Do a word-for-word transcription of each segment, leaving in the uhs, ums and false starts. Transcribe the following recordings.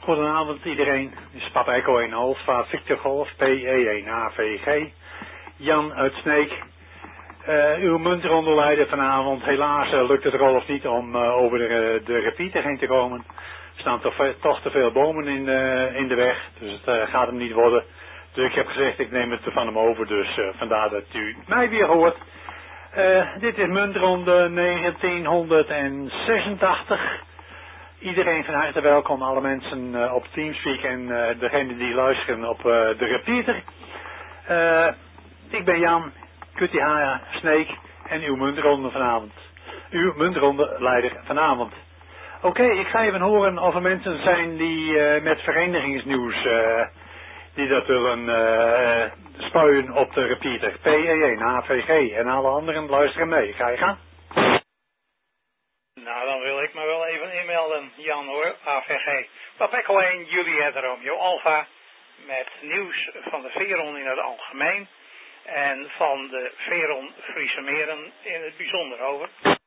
Goedenavond iedereen, dit is Papa Echo één Alpha, Victor Golf, P E één A V G, Jan uit Sneek. Uh, uw munteronderleider vanavond, helaas uh, lukt het Rolf niet om uh, over de, uh, de repeater heen te komen. Er staan toch, toch te veel bomen in, uh, in de weg, dus het uh, gaat hem niet worden. Dus ik heb gezegd, ik neem het van hem over, dus uh, vandaar dat u mij weer hoort. Uh, dit is muntronde negentienhonderdzesentachtig. Iedereen van harte welkom, alle mensen uh, op Teamspeak en uh, degenen die luisteren op uh, de repeater. Uh, ik ben Jan, Q T H Sneek en uw muntronde vanavond. Uw muntronde leider vanavond. Oké, okay, ik ga even horen of er mensen zijn die uh, met verenigingsnieuws uh, die dat willen uh, spuien op de repeater. P E één A V G en alle anderen luisteren mee. Ga je gaan? Nou, dan wil ik me wel even inmelden, Jan hoor, A V G. Papa Echo één, Juliet Romeo Alpha, met nieuws van de Veron in het algemeen en van de Veron Friese Meren in het bijzonder over.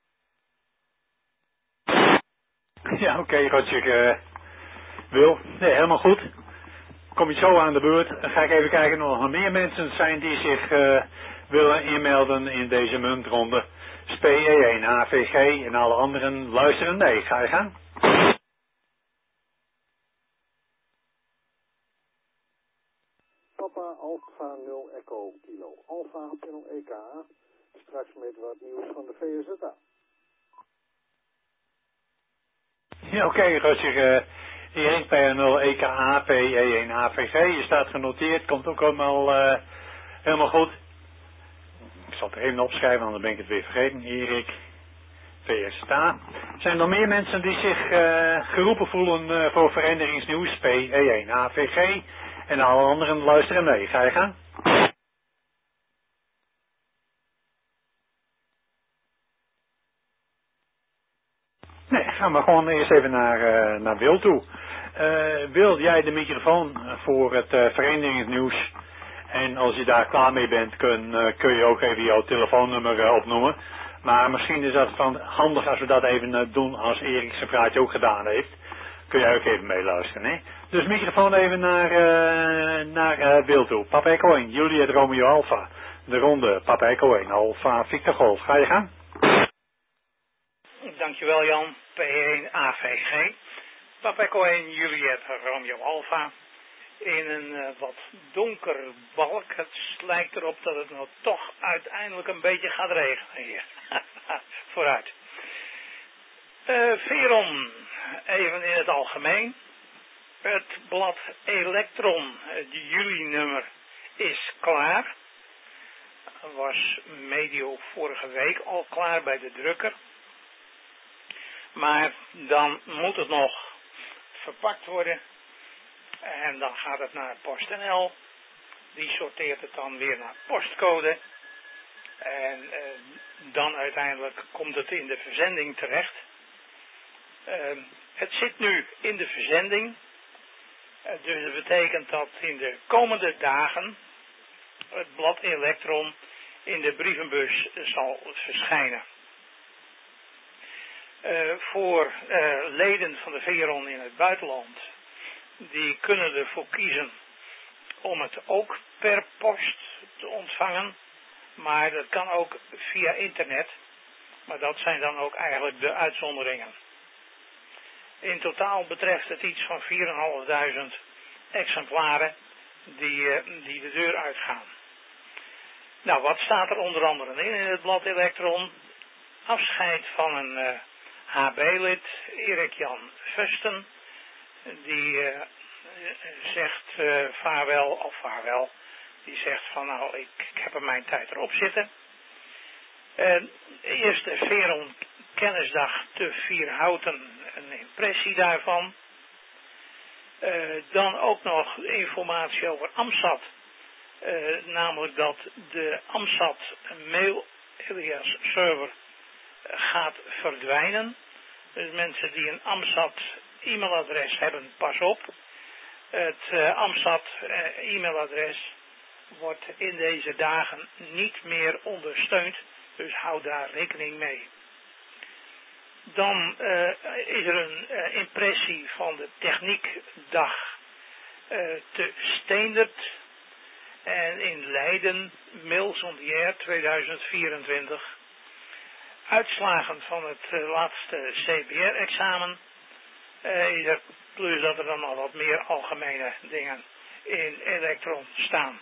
Ja, oké, okay, Roger. Uh, Wil, nee, helemaal goed. Kom je zo aan de beurt. Dan ga ik even kijken of er nog meer mensen zijn die zich uh, willen inmelden in deze muntronde. P E één A V G en alle anderen luisteren mee. Ga je gaan? Papa Alpha nul Echo Kilo Alpha Panel E K A. Straks met wat nieuws van de V S Z A. Ja, oké, okay, Roger. Uh, Erik P nul E K A, P E één A V G. Je staat genoteerd. Komt ook allemaal uh, helemaal goed. Ik zal het er even opschrijven, anders ben ik het weer vergeten. Erik, V S A. Zijn er nog meer mensen die zich uh, geroepen voelen uh, voor verenigingsnieuws? P E één A V G. En alle anderen luisteren mee. Ga je gaan? Nee, gaan we gewoon eerst even naar, uh, naar Wil toe. Uh, Wil jij de microfoon voor het uh, verenigingsnieuws? En als je daar klaar mee bent, kun, uh, kun je ook even jouw telefoonnummer uh, opnoemen. Maar misschien is dat van handig als we dat even uh, doen als Erik zijn praatje ook gedaan heeft. Kun jij ook even meeluisteren, hè? Dus microfoon even naar, uh, naar uh, Wil toe. Papa Echo één, Juliet Romeo Alpha. De ronde, Papa Echo één, Alpha Victor Golf. Ga je gaan? Dankjewel Jan, P één A V G. Papa Echo één, Juliet Romeo Alpha. In een uh, wat donker balk. Het lijkt erop dat het nou toch uiteindelijk een beetje gaat regenen hier. Vooruit. Uh, Veron, even in het algemeen. Het blad Elektron, het juli-nummer, is klaar. Was medio vorige week al klaar bij de drukker. Maar dan moet het nog verpakt worden. En dan gaat het naar PostNL. Die sorteert het dan weer naar postcode. En uh, dan uiteindelijk komt het in de verzending terecht. Uh, het zit nu in de verzending. Uh, dus dat betekent dat in de komende dagen het blad Elektron in de brievenbus zal verschijnen. Uh, voor uh, leden van de Veron in het buitenland, die kunnen ervoor kiezen om het ook per post te ontvangen, maar dat kan ook via internet, maar dat zijn dan ook eigenlijk de uitzonderingen. In totaal betreft het iets van vier duizend vijfhonderd exemplaren die, uh, die de deur uitgaan. Nou, wat staat er onder andere in in het blad Elektron? Afscheid van een uh, H B-lid, Erik Jan Vusten, die uh, zegt uh, vaarwel, of vaarwel, die zegt van nou, ik, ik heb er mijn tijd erop zitten. Uh, eerst de Veron Kennisdag te Vierhouten, een impressie daarvan. Uh, dan ook nog informatie over AMSAT, uh, namelijk dat de AMSAT mail alias server gaat verdwijnen. Dus mensen die een AMSAT e-mailadres hebben, pas op. Het uh, AMSAT uh, e-mailadres wordt in deze dagen niet meer ondersteund. Dus hou daar rekening mee. Dan uh, is er een uh, impressie van de techniekdag uh, te Steendert en in Leiden, Mils on the Air tweeduizend vierentwintig. Uitslagen van het uh, laatste C B R-examen uh, is er, plus dat er dan al wat meer algemene dingen in Elektron staan.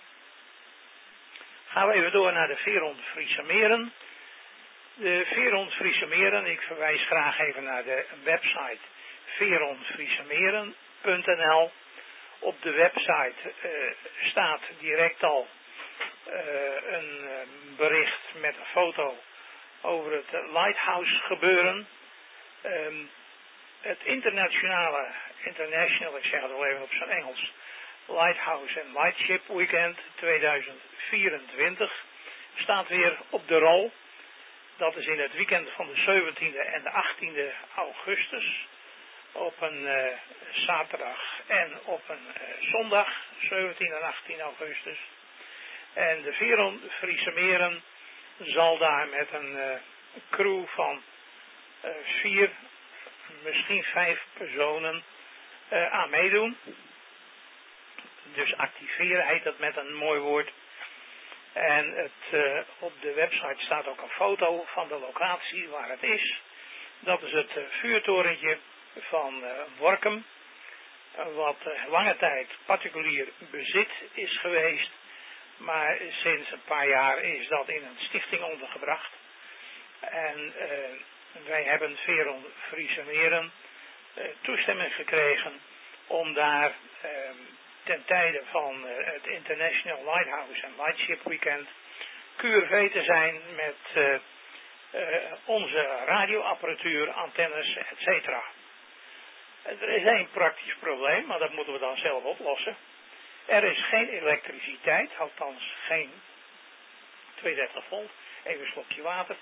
Gaan we even door naar de Veron Friese Meren. De Veron Friese Meren, ik verwijs graag even naar de website veron friese meren punt n l. Op de website uh, staat direct al uh, een uh, bericht met een foto over het uh, Lighthouse gebeuren. Um, het internationale, international, ik zeg het wel even op zijn Engels, Lighthouse and Lightship Weekend tweeduizend vierentwintig staat weer op de rol. Dat is in het weekend van de zeventiende en de achttiende augustus. Op een uh, zaterdag en op een uh, zondag, zeventien en achttien augustus. En de Veron Friese Meren zal daar met een uh, crew van uh, vier, misschien vijf personen uh, aan meedoen. Dus activeren heet dat met een mooi woord. En het, uh, op de website staat ook een foto van de locatie waar het is. Dat is het uh, vuurtorentje van uh, Workum. Uh, wat uh, lange tijd particulier bezit is geweest. Maar sinds een paar jaar is dat in een stichting ondergebracht. En uh, wij hebben Veron Friese Meren uh, toestemming gekregen om daar uh, ten tijde van uh, het International Lighthouse and Lightship Weekend Q R V te zijn met uh, uh, onze radioapparatuur, antennes, et cetera. Er is één praktisch probleem, maar dat moeten we dan zelf oplossen. Er is geen elektriciteit, althans geen tweehonderddertig volt. Even een slokje water.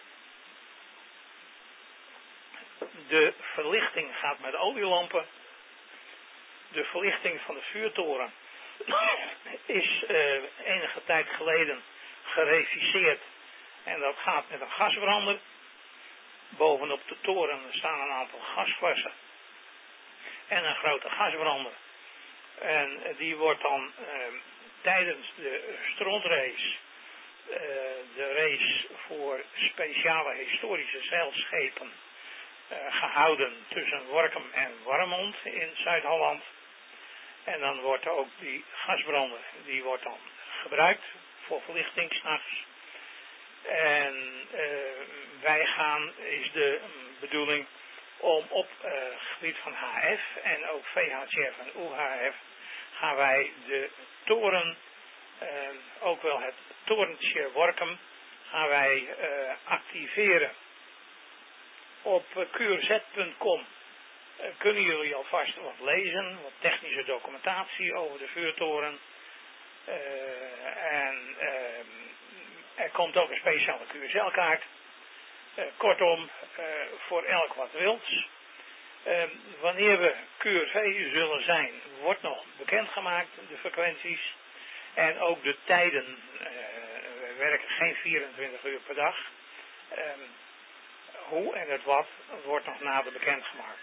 De verlichting gaat met olielampen. De verlichting van de vuurtoren is uh, enige tijd geleden gereviseerd. En dat gaat met een gasbrander. Bovenop de toren staan een aantal gasflessen. En een grote gasbrander. En die wordt dan uh, tijdens de strontrace, uh, de race voor speciale historische zeilschepen, uh, gehouden tussen Workum en Warmond in Zuid-Holland. En dan wordt ook die gasbrander, die wordt dan gebruikt voor verlichting 's nachts. En uh, wij gaan, is de bedoeling om op het uh, gebied van H F en ook V H F en U H F gaan wij de toren, uh, ook wel het torentje Workum, gaan wij uh, activeren. Op uh, Q R Z punt com uh, kunnen jullie alvast wat lezen, wat technische documentatie over de vuurtoren. Uh, en uh, er komt ook een speciale Q R Z kaart. Uh, kortom, uh, voor elk wat wils. Uh, wanneer we Q R V zullen zijn, wordt nog bekendgemaakt, de frequenties. En ook de tijden. Uh, we werken geen vierentwintig uur per dag. Uh, hoe en het wat wordt nog nader bekendgemaakt.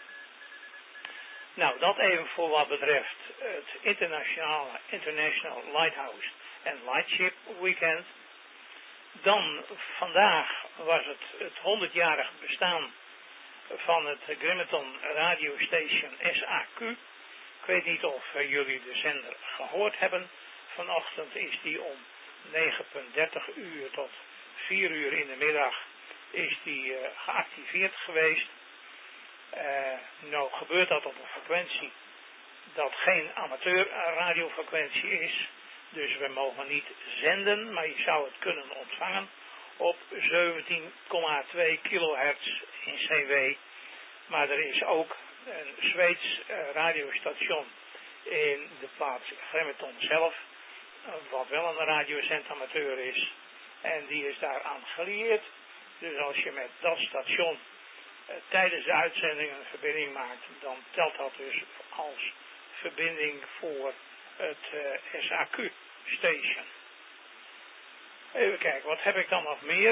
Nou, dat even voor wat betreft het internationale International Lighthouse and Lightship Weekend. Dan vandaag was het het honderdjarig bestaan van het Grimeton Radio Station S A Q. Ik weet niet of uh, jullie de zender gehoord hebben. Vanochtend is die om negen uur dertig uur tot vier uur in de middag is die uh, geactiveerd geweest. Uh, nou gebeurt dat op een frequentie dat geen amateur radiofrequentie is. Dus we mogen niet zenden, maar je zou het kunnen ontvangen op zeventien komma twee kilohertz in C W. Maar er is ook een Zweeds uh, radiostation in de plaats Grimeton zelf, uh, wat wel een radiozendamateur is. En die is daaraan gelieerd. Dus als je met dat station uh, tijdens de uitzending een verbinding maakt, dan telt dat dus als verbinding voor het uh, S A Q station. Even kijken, wat heb ik dan nog meer?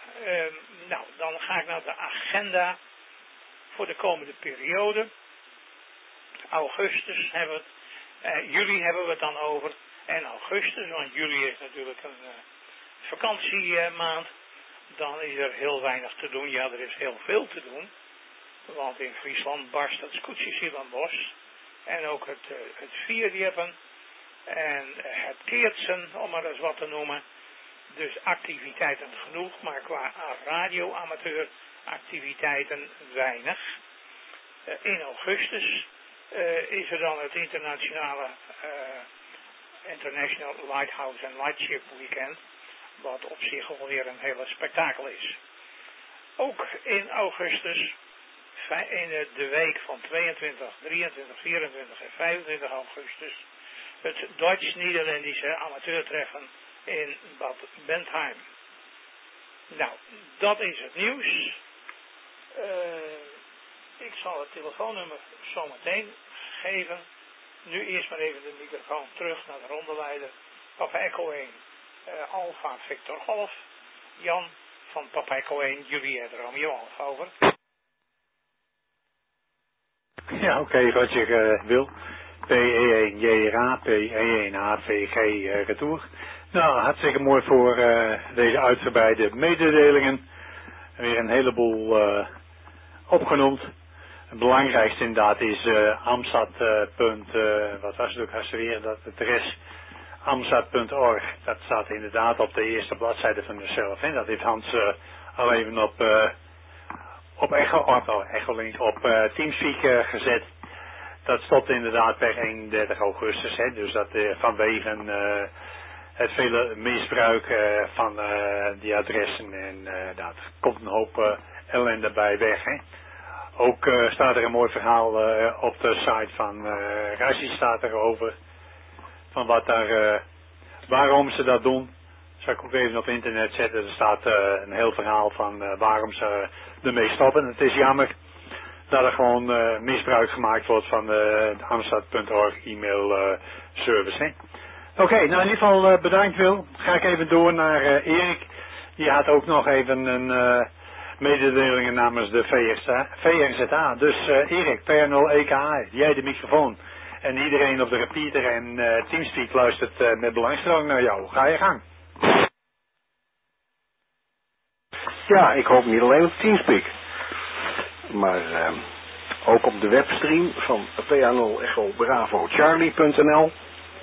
uh, nou, dan ga ik naar de agenda voor de komende periode. Augustus hebben we het, uh, juli hebben we het dan over. En augustus, want juli is natuurlijk een uh, vakantiemaand. Dan is er heel weinig te doen. Ja, er is heel veel te doen. Want in Friesland barst het Scootjesielandbos. En ook het, uh, het Vierjeppen. En uh, het Keertsen, om maar eens wat te noemen. Dus activiteiten genoeg, maar qua radioamateur activiteiten weinig. Uh, in augustus uh, is er dan het internationale uh, International Lighthouse and Lightship Weekend. Wat op zich alweer een hele spektakel is. Ook in augustus, in de week van tweeëntwintig, drieëntwintig, vierentwintig en vijfentwintig augustus, het Duits-Nederlandische amateurtreffen in Bad Bentheim. Nou, dat is het nieuws. Uh, ik zal het telefoonnummer zo meteen geven. Nu eerst maar even de microfoon terug naar de rondeleider. Papa Echo één, uh, Alpha Victor Golf. Jan van Papa Echo één, Juliet Romeo Alpha, over. Ja, oké, okay, wat je uh, wil. P E één J R A, P E één H V G uh, retour. Nou, hartstikke mooi voor uh, deze uitgebreide mededelingen. Weer een heleboel uh, opgenoemd. Het belangrijkste inderdaad is uh, Amsat. Uh, punt, uh, wat was het ook, als weer dat adres amsat punt org. Dat staat inderdaad op de eerste bladzijde van zichzelf. En dat heeft Hans uh, al even op, uh, op Echo, op, Echolink, op uh, Teamspeak uh, gezet. Dat stopt inderdaad per eenendertig augustus. Hè, dus dat uh, vanwege uh, het vele misbruik uh, van uh, die adressen. En uh, dat komt een hoop uh, ellende bij weg. Hè. Ook uh, staat er een mooi verhaal uh, op de site van uh, Rassi staat erover. Van wat daar, uh, waarom ze dat doen. Zal ik ook even op internet zetten. Er staat uh, een heel verhaal van uh, waarom ze ermee stoppen. Het is jammer dat er gewoon uh, misbruik gemaakt wordt van uh, de amsat punt org e-mail uh, service. Oké, okay, nou in ieder geval uh, bedankt Wil. Ga ik even door naar uh, Erik. Die had ook nog even een uh, mededelingen namens de V R Z A. Dus uh, Erik, P R nul E K A, jij de microfoon. En iedereen op de repeater en uh, Teamspeak luistert uh, met belangstelling naar jou. Ga je gang. Ja, ik hoop niet alleen op Teamspeak. Maar uh, ook op de webstream van P A nul Echo Bravo Charlie punt N L.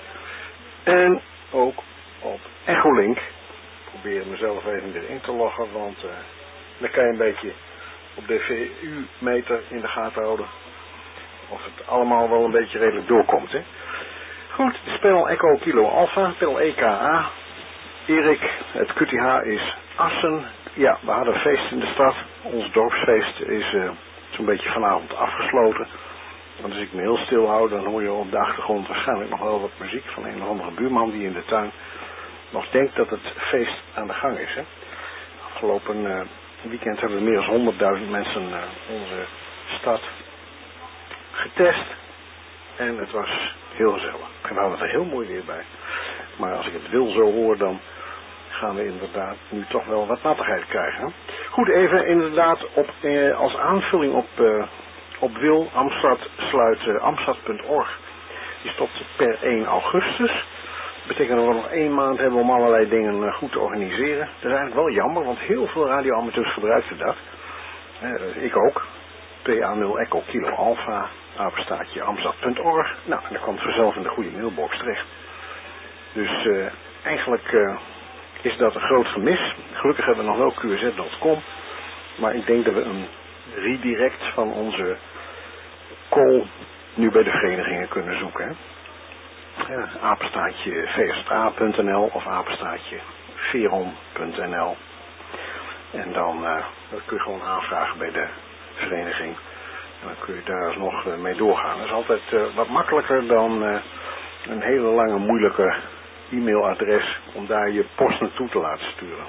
En ook op Echolink. Ik probeer mezelf even weer in te loggen, want uh, dan kan je een beetje op de V U-meter in de gaten houden. Of het allemaal wel een beetje redelijk doorkomt. Hè? Goed, spel Echo Kilo Alpha, spel E K A. Erik, het Q T H is Assen. Ja, we hadden een feest in de stad. Ons dorpsfeest is uh, zo'n beetje vanavond afgesloten. Want als ik me heel stil hou, dan hoor je op de achtergrond waarschijnlijk nog wel wat muziek van een of andere buurman die in de tuin nog denkt dat het feest aan de gang is. Hè? Afgelopen uh, weekend hebben we meer dan honderdduizend mensen uh, onze stad getest. En het was heel gezellig. En we hadden er heel mooi weer bij. Maar als ik het wil zo hoor, dan gaan we inderdaad nu toch wel wat nattigheid krijgen. Hè? Goed, even inderdaad op, eh, als aanvulling op, eh, op Wil, Amstad sluit uh, amsat punt org. Die stopt per één augustus. Dat betekent dat we nog één maand hebben om allerlei dingen uh, goed te organiseren. Dat is eigenlijk wel jammer, want heel veel radioamateurs gebruikten dat. Eh, ik ook. P A nul Echo Kilo Alpha, apenstaartje amsat punt org. Nou, en dan komt het vanzelf in de goede mailbox terecht. Dus uh, eigenlijk uh, is dat een groot gemis. Gelukkig hebben we nog wel Q Z punt com. Maar ik denk dat we een redirect van onze call nu bij de verenigingen kunnen zoeken. Hè? Ja, apenstaartje V S A punt N L of apenstaartje veron punt N L. En dan uh, dat kun je gewoon aanvragen bij de vereniging. En dan kun je daar alsnog uh, mee doorgaan. Dat is altijd uh, wat makkelijker dan uh, een hele lange moeilijke e-mailadres om daar je post naartoe te laten sturen.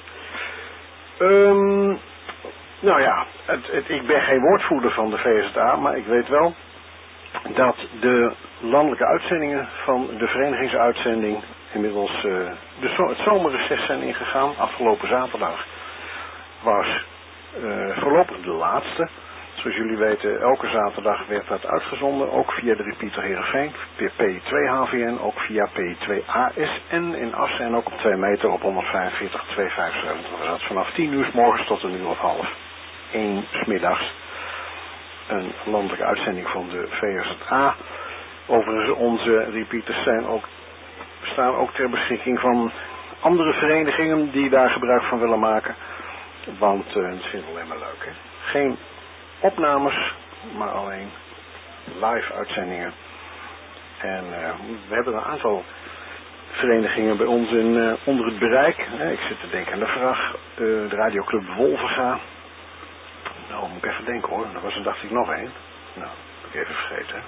Um, nou ja, het, het, ik ben geen woordvoerder van de V S A, maar ik weet wel dat de landelijke uitzendingen van de verenigingsuitzending inmiddels uh, de zo, het zomerreces zijn ingegaan afgelopen zaterdag. was uh, voorlopig de laatste. Zoals jullie weten, elke zaterdag werd dat uitgezonden, ook via de repeater Heerenveen, via P twee H V N, ook via P twee A S N in Assen en ook op twee meter op honderdvijfenveertig tweehonderdvijfenzeventig. Was dat vanaf tien uur 's morgens tot een uur of half één 's middags. Een landelijke uitzending van de V S Z A. Overigens, onze repeaters zijn ook, staan ook ter beschikking van andere verenigingen die daar gebruik van willen maken. Want uh, het vindt alleen maar leuk, hè. Geen opnames, maar alleen live uitzendingen. En uh, we hebben een aantal verenigingen bij ons in, uh, onder het bereik. Uh, ik zit te denken aan de vraag, uh, de radioclub Wolvenga. Nou, moet ik even denken hoor, er was er dacht ik nog één. Nou, heb ik even vergeten.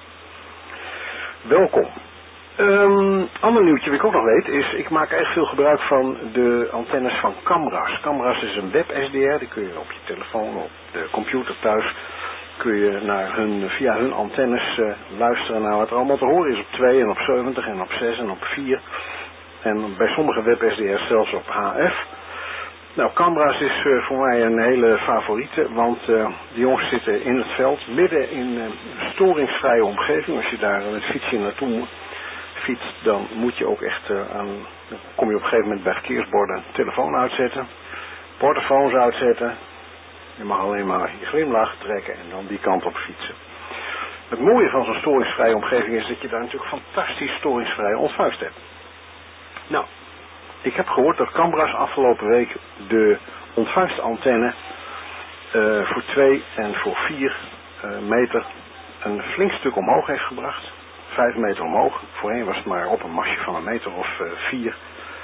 Welkom. Um, ander nieuwtje wat ik ook nog weet is, ik maak echt veel gebruik van de antennes van Camras. Camras is een web S D R, die kun je op je telefoon, op de computer thuis, kun je naar hun, via hun antennes uh, luisteren naar wat er allemaal te horen is op twee en op zeventig en op zes en op vier. En bij sommige web S D R's zelfs op H F. Nou, Camras is uh, voor mij een hele favoriete, want uh, de jongens zitten in het veld, midden in uh, een storingsvrije omgeving. Als je daar met fietsje naartoe fietst, dan moet je ook echt uh, aan, dan kom je op een gegeven moment bij verkeersborden telefoon uitzetten, portofoons uitzetten. Je mag alleen maar je glimlach trekken en dan die kant op fietsen. Het mooie van zo'n storingsvrije omgeving is dat je daar natuurlijk fantastisch storingsvrije ontvangst hebt. Nou, ik heb gehoord dat Camras afgelopen week de ontvangstantenne uh, voor twee en voor vier uh, meter een flink stuk omhoog heeft gebracht. Vijf meter omhoog. Voorheen was het maar op een masje van een meter of uh, vier.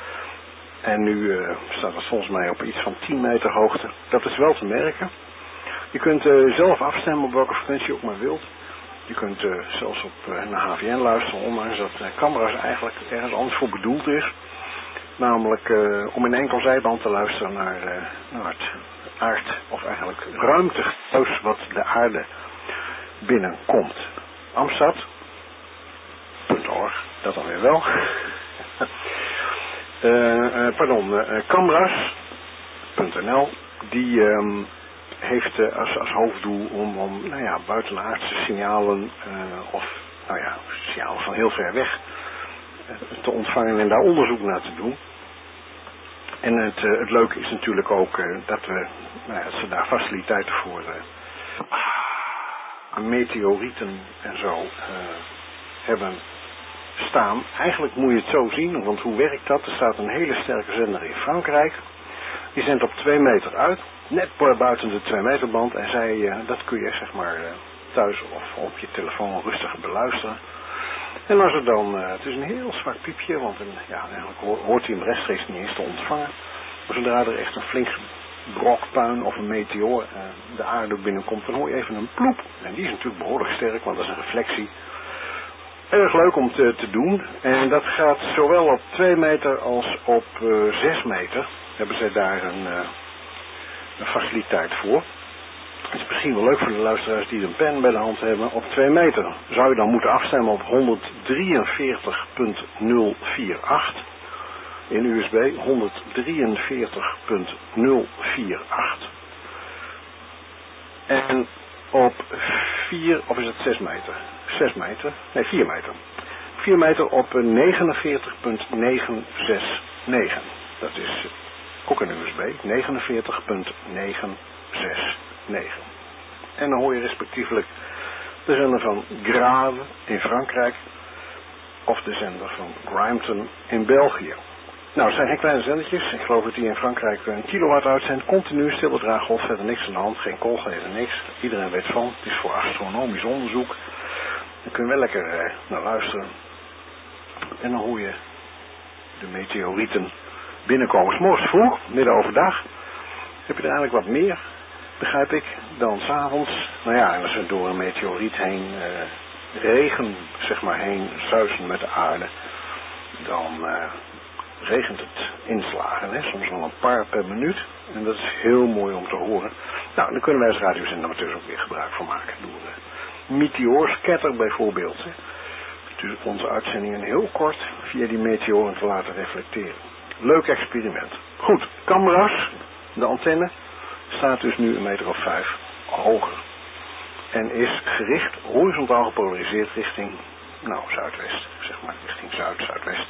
En nu uh, staat het volgens mij op iets van tien meter hoogte. Dat is wel te merken. Je kunt uh, zelf afstemmen op welke frequentie je ook maar wilt. Je kunt uh, zelfs op uh, naar H V N luisteren, ondanks dat uh, Camras eigenlijk ergens anders voor bedoeld is. Namelijk uh, om in enkel zijband te luisteren naar, uh, naar het aard, of eigenlijk ruimtegeluid wat de aarde binnenkomt. Amstad punt org, dat dan weer wel. uh, uh, pardon, uh, Camras punt N L, die um, heeft uh, als, als hoofddoel om, om nou ja, buitenaardse signalen uh, of nou ja, signalen van heel ver weg uh, te ontvangen en daar onderzoek naar te doen. En het, uh, het leuke is natuurlijk ook uh, dat, we, nou ja, dat ze daar faciliteiten voor uh, meteorieten en zo uh, hebben staan. Eigenlijk moet je het zo zien, want hoe werkt dat? Er staat een hele sterke zender in Frankrijk. Die zendt op twee meter uit, net buiten de twee meter band. En zij, uh, dat kun je zeg maar uh, thuis of op je telefoon rustig beluisteren. En als er dan, uh, het is een heel zwak piepje, want een, ja, eigenlijk hoort hij hem rechtstreeks niet eens te ontvangen. Maar zodra er echt een flink brok puin of een meteoor uh, de aarde binnenkomt, dan hoor je even een ploep. En die is natuurlijk behoorlijk sterk, want dat is een reflectie. Erg leuk om te, te doen. En dat gaat zowel op twee meter als op uh, zes meter. Hebben zij daar een, uh, een faciliteit voor. Het is misschien wel leuk voor de luisteraars die een pen bij de hand hebben. Op twee meter zou je dan moeten afstemmen op honderddrieënveertig punt nul acht. In U S B honderddrieënveertig punt nul acht. En op vier, of is het zes meter? zes meter? Nee, vier meter. vier meter op negenenveertig punt negenhonderdzesentachtig. Dat is ook een U S B. negenenveertig punt negenhonderdzesentachtig. En dan hoor je respectievelijk de zender van Grave in Frankrijk of de zender van Grimeton in België. Nou, het zijn geen kleine zendertjes. Ik geloof dat die in Frankrijk een kilowatt uitzendt. Continu, stille draaggolf, verder niks aan de hand. Geen koolgeven, niks. Iedereen weet van. Het is voor astronomisch onderzoek. Dan kun je wel lekker eh, naar luisteren. En dan hoor je de meteorieten binnenkomen. 's Morgens vroeg, midden overdag, heb je er eigenlijk wat meer, begrijp ik, dan 's avonds. Nou ja, en als we door een meteoriet heen uh, regen, zeg maar, heen zuizen met de aarde, dan uh, regent het inslagen, hè? Soms wel een paar per minuut. En dat is heel mooi om te horen. Nou, dan kunnen wij als radiozender natuurlijk ook weer gebruik van maken. Door uh, meteoorscatter bijvoorbeeld. Hè? Dus onze uitzendingen heel kort via die meteoren te laten reflecteren. Leuk experiment. Goed, Camras, de antenne, staat dus nu een meter of vijf hoger. En is gericht, horizontaal gepolariseerd richting, nou, zuidwest, zeg maar, richting zuid, zuidwest.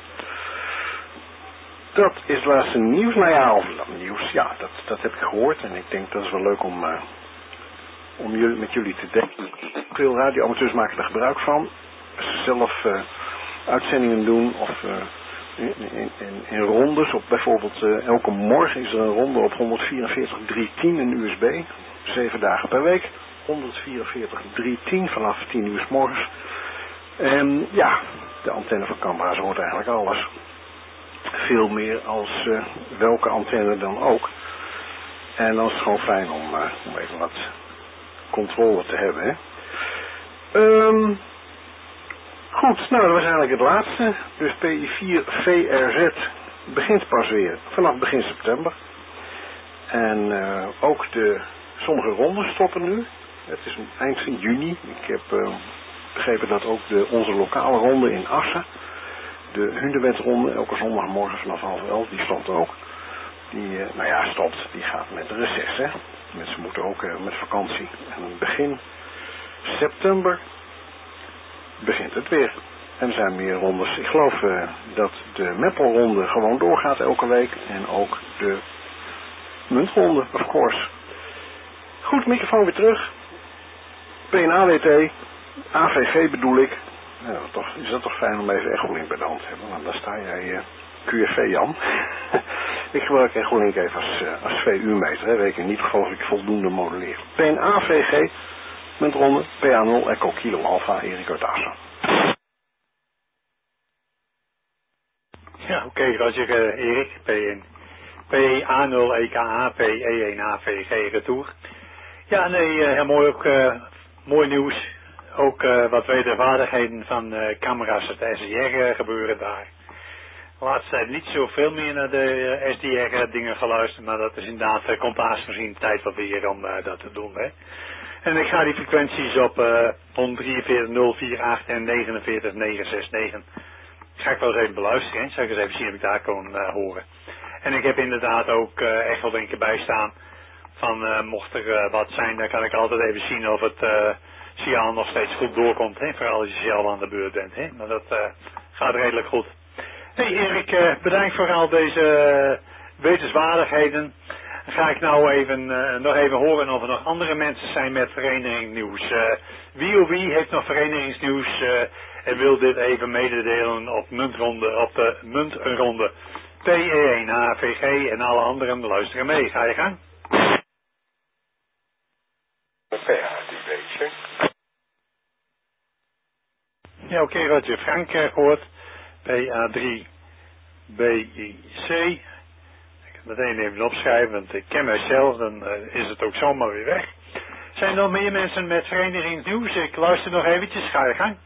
Dat is het laatste nieuws. Nou ja, of nieuws, ja, dat, dat heb ik gehoord. En ik denk dat is wel leuk om, uh, om jullie, met jullie te delen. Veel radioamateurs maken er gebruik van. Ze zelf uh, uitzendingen doen of uh, in, in, in, in rondes. Op bijvoorbeeld uh, elke morgen is er een ronde op honderdvierenveertig driehonderdtien in U S B. Zeven dagen per week. honderdvierenveertig driehonderdtien vanaf tien uur 's morgens. En ja, de antenne van Cambra's hoort eigenlijk alles. Veel meer als uh, welke antenne dan ook. En dan is het gewoon fijn om, uh, om even wat controle te hebben. Hè. Um, goed, nou dat was eigenlijk het laatste. Dus P I vier V R Z begint pas weer vanaf begin september. En uh, ook de sommige rondes stoppen nu. Het is eind van juni. Ik heb uh, begrepen dat ook de, onze lokale ronde in Assen, de Hunderwetronde, elke zondagmorgen vanaf half elf, die stopt ook. Die, uh, nou ja, stopt. Die gaat met reces, hè. Mensen moeten ook uh, met vakantie. En begin september begint het weer. En er zijn meer rondes. Ik geloof uh, dat de Meppelronde gewoon doorgaat elke week. En ook de Muntronde, of course. Goed, microfoon weer terug. P N A W T, A V G bedoel ik. Ja, toch, is dat toch fijn om even Echolink bij de hand te hebben, want daar sta jij uh, Q F V Jan. Ik gebruik Echolink even als, uh, als V U-meter, hè. Weet ik in ieder geval of ik voldoende modelleer. P N A V G, muntronde, P A nul, Echo Kilo Alpha, Erik uit Assen. Ja, oké, okay, Roger, uh, Erik, P N. P A nul E K A, P E één A V G retour. Ja, nee, uh, heel mooi ook, uh, mooi nieuws. Ook uh, wat wederwaardigheden van uh, camera's, het S D R uh, gebeuren daar. De laatste tijd niet zoveel meer naar de uh, S D R uh, dingen geluisterd, maar dat is inderdaad, uh, komt haast misschien tijd wel weer om uh, dat te doen. Hè. En ik ga die frequenties op uh, honderddrieënveertig nul vierentachtig en negenenveertig negenhonderdnegen ga ik wel eens even beluisteren. Hè. Zal ik eens even zien of ik daar kan uh, horen. En ik heb inderdaad ook uh, echt wel een keer bijstaan van uh, mocht er uh, wat zijn, dan kan ik altijd even zien of het uh, signaal nog steeds goed doorkomt. Hè? Vooral als je zelf aan de beurt bent. Hè? Maar dat uh, gaat redelijk goed. Hey Erik, uh, bedankt voor al deze uh, wetenswaardigheden. Dan ga ik nou even, uh, nog even horen of er nog andere mensen zijn met verenigingsnieuws. Uh, wie of wie heeft nog verenigingsnieuws uh, en wil dit even mededelen op muntronde, op de muntronde. P E één A V G en alle anderen luisteren mee. Ga je gang? Ja, oké, okay, wat je Frank uh, hoort. P A drie B I C. Ik ga het meteen even opschrijven, want ik ken mijzelf, dan uh, is het ook zomaar weer weg. Zijn er nog meer mensen met verenigingsnieuws? Ik luister nog eventjes, ga je gang.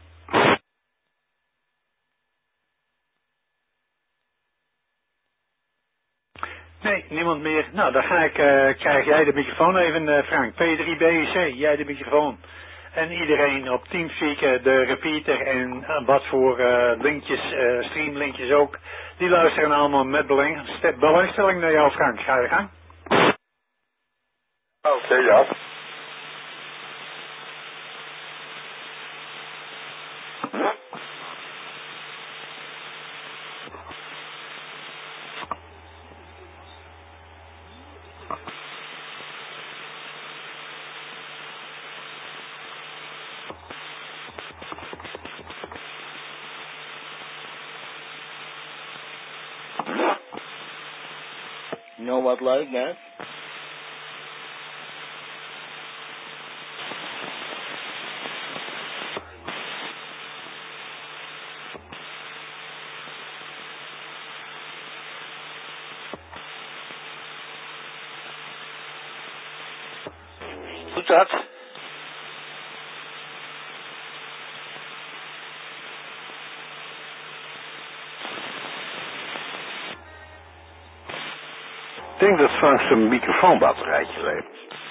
Nee, niemand meer. Nou, dan ga ik, uh, krijg jij de microfoon even, uh, Frank. P drie B I C, jij de microfoon. En iedereen op Teamspeak, uh, de repeater en uh, wat voor uh, linkjes, uh, streamlinkjes ook. Die luisteren allemaal met belang, belangstelling naar jou, Frank. Ga je gang. Oké, okay, ja. You know what like that? Doet dat? Ik denk dat Frank zijn microfoonbatterijtje leeft.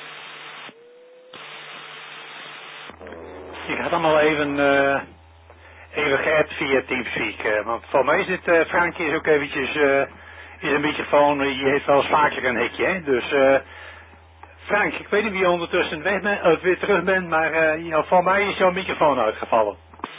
Ik had allemaal even, uh, even geappt via Teamspeak. Uh, want voor mij is het, uh, Frank is ook eventjes, uh, is een microfoon, uh, je heeft wel eens vaker een hekje, hè. Dus uh, Frank, ik weet niet wie je ondertussen weg bent, of weer terug bent, maar uh, ja, voor mij is jouw microfoon uitgevallen.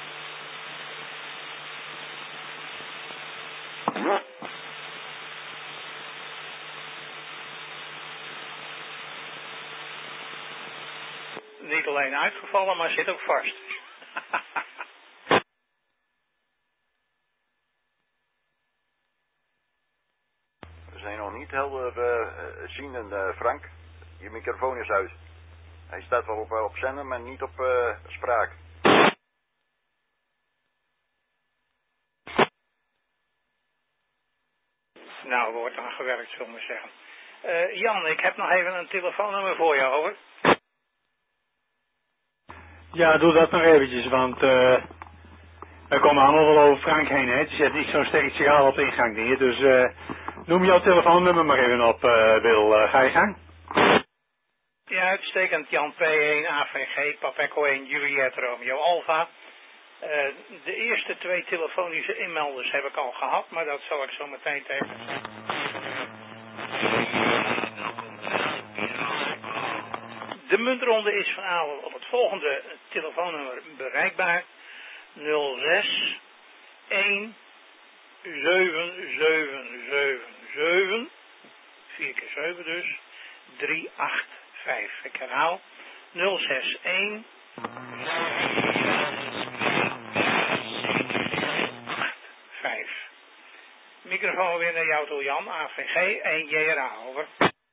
Niet alleen uitgevallen, maar zit ook vast. We zijn nog niet helder uh, zienden, uh, Frank. Je microfoon is uit. Hij staat wel op, uh, op zender, maar niet op uh, spraak. Nou, er wordt aan gewerkt, zullen we maar zeggen. Uh, Jan, ik heb nog even een telefoonnummer voor je, hoor. Ja, doe dat nog eventjes, want uh, we komen allemaal wel over Frank heen, hè. Het is net niet zo'n sterk signaal op de ingang hier, dus uh, noem jouw telefoonnummer maar even op, uh, Wil. Uh, ga je gang? Ja, uitstekend. Jan P één, A V G, Papeco één, Juliet, Romeo, Alpha. Uh, de eerste twee telefonische inmelders heb ik al gehad, maar dat zal ik zo meteen tegen. De muntronde is vanavond op het volgende telefoonnummer bereikbaar. nul zes een zeven zeven zeven zeven, vier keer zeven dus, drie acht vijf. Ik herhaal, nul zes een vijf. Microfoon weer naar jou toe, Jan, A V G en J R A, over.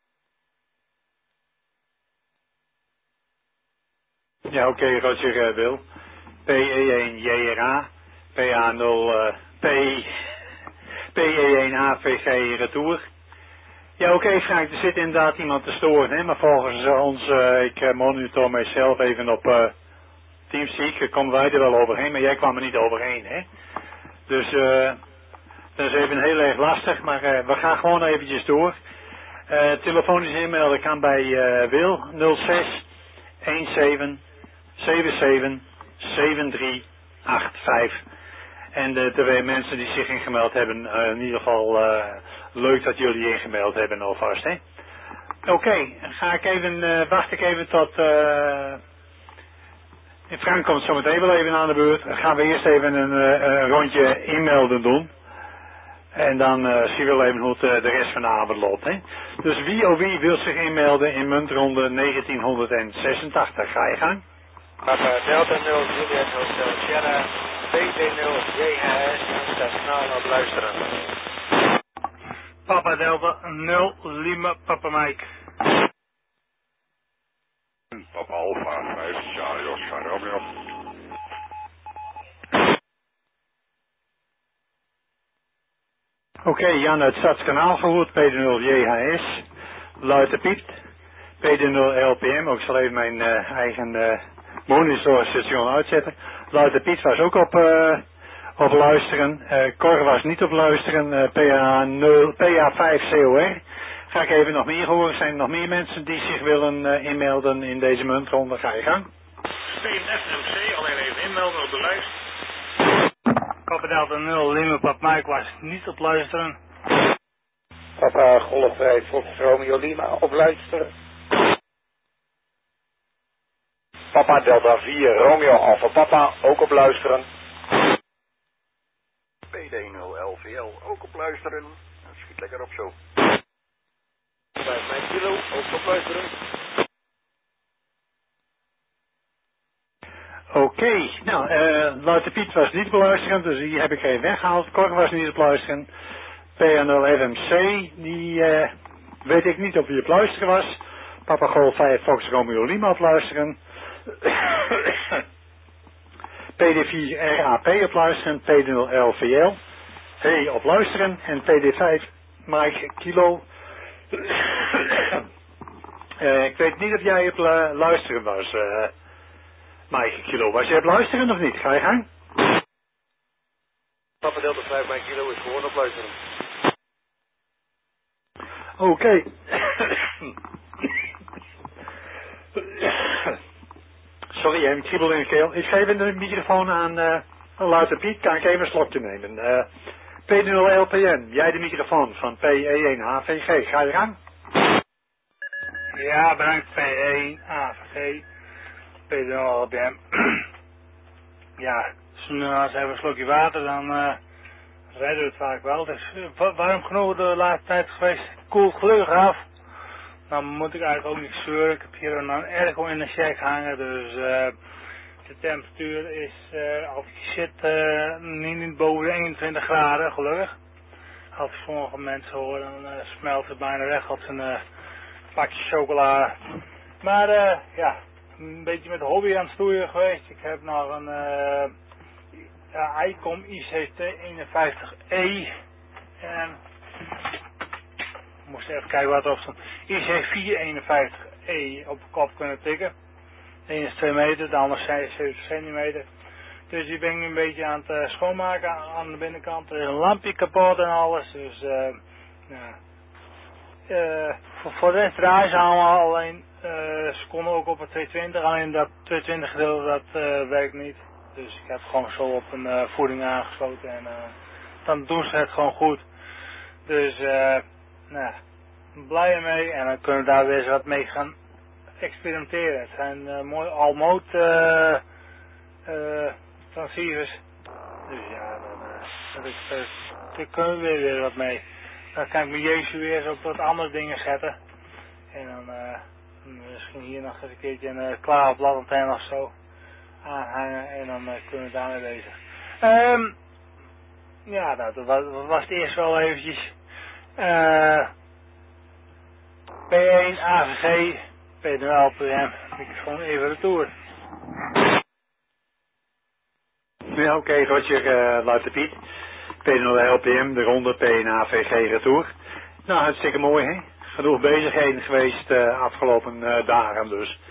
Ja, oké, okay, Roger uh, Wil. P E één J R A, P A nul, uh, P, P E één A V G retour. Ja, oké, okay, Frank, er zit inderdaad iemand te storen, hè, maar volgens uh, ons, uh, ik uh, monitor mijzelf even op uh, Teamspeak, komen wij er wel overheen, maar jij kwam er niet overheen, hè. Dus, uh, dat is even heel erg lastig, maar uh, we gaan gewoon eventjes door. Uh, telefonisch inmelden kan bij uh, Wil, nul zes een zeven zeven zeven zeven drie acht vijf. En de twee mensen die zich ingemeld hebben, uh, in ieder geval uh, leuk dat jullie ingemeld hebben alvast, hè. Oké, okay, ga ik even, uh, wacht ik even tot, uh, Frank komt zo meteen wel even aan de beurt. Dan gaan we eerst even een, uh, een rondje inmelden doen. En dan uh, zien we wel even hoe het uh, de rest van de avond loopt, hè. Dus wie of wie wil zich inmelden in muntronde negentienhonderdzesentachtig? Ga je gang. Papa Delta nul, Juliet Hotel Sierra, B D nul, J H S, en staat kanaal op luisteren. Papa Delta nul, Lima, Papa Mike. Papa Alpha vijf, Charlie Oscar Romeo. Oké, okay, Jan uit Stadskanaal gehoord, P D nul J H S, Luiten Piet, P D nul L P M, ook ik zal even mijn uh, eigen uh, monistorstation uitzetten. Luiten Piet was ook op, uh, op luisteren, uh, Cor was niet op luisteren, uh, P A nul, P A vijf C O R. Ga ik even nog meer horen, zijn er nog meer mensen die zich willen uh, inmelden in deze muntronde? Ga je gang. P M F M C, alleen even inmelden op de lijst. Papa Delta nul, Lima, Papa Mike was niet op luisteren. Papa Golf vijf, Fox Romeo Lima op luisteren. Papa Delta vier, Romeo Alpha Papa, ook op luisteren. P D nul L V L, ook op luisteren. Dat schiet lekker op zo. vijf mijn kilo, ook op luisteren. Oké, okay, nou, uh, Luiten Piet was niet beluisteren, dus die heb ik even weggehaald. Cor was niet op luisteren. P N L F M C, die uh, weet ik niet of hij op luisteren was. Papa Golf vijf, Fox Romeo Lima op luisteren. P D vier R A P op luisteren, P D nul L V L, H op luisteren en P D vijf Mike Kilo. uh, ik weet niet of jij op uh, luisteren was, uh, Mike Kilo. Was jij op luisteren of niet? Ga je gang? Papa Delta vijf mijn kilo is gewoon op luisteren. Oké. Okay. Sorry, een kriebel in de keel. Ik geef de microfoon aan uh, Luiten Piet. Kan ik even een slokje nemen. Uh, P D nul L P M, jij de microfoon van P E één H V G. Ga je gang? Ja, bedankt P één, A V G, P nul L P M. Ja, als we nu als even een slokje water, dan uh, redden we het vaak wel. Het is uh, warm genoeg de laatste tijd geweest. Het koelt gelukkig af. Dan moet ik eigenlijk ook niet zeuren. Ik heb hier een airco in de shack hangen, dus uh, de temperatuur is, uh, als ik zit, uh, niet, niet boven de eenentwintig graden, gelukkig. Als ik sommige mensen hoor, dan uh, smelt het bijna weg als een uh, pakje chocola. Maar uh, ja, een beetje met hobby aan het stoeien geweest. Ik heb nog een uh, ja, ICOM I C T eenenvijftig E. En ik moest even kijken wat erop stond. I C vier eenenvijftig E op de kop kunnen tikken. De ene is twee meter, de andere is zeventig centimeter. Dus die ben ik nu een beetje aan het uh, schoonmaken aan de binnenkant. Er is een lampje kapot en alles. Dus uh, ja. Uh, voor, voor de rest draaien ze allemaal. Alleen uh, ze konden ook op het tweehonderdtwintig. Alleen dat tweehonderdtwintig gedeelte dat uh, werkt niet. Dus ik heb gewoon zo op een uh, voeding aangesloten. En uh, dan doen ze het gewoon goed. Dus uh, nou, blij ermee. En dan kunnen we daar weer eens wat mee gaan experimenteren. Het zijn uh, mooi all-mode uh, uh, transceivers. Dus ja, dan, uh, dat is, uh, daar kunnen we weer, weer wat mee. Dan kan ik mijn Jezus weer eens op wat andere dingen zetten. En dan uh, misschien hier nog eens een keertje een uh, klaar op latantenne of zo aanhangen. En dan uh, kunnen we daarmee bezig. Um, ja, nou, dat was, dat was het eerst wel eventjes. Uh, P één, A V G, P nul L P M. Microfoon even retour. Ja, oké, okay, Roger, uh, Luiten Piet. P nul L P M, de ronde P één A V G retour. Nou, hartstikke mooi, hè? Genoeg bezigheden geweest uh, afgelopen uh, dagen dus.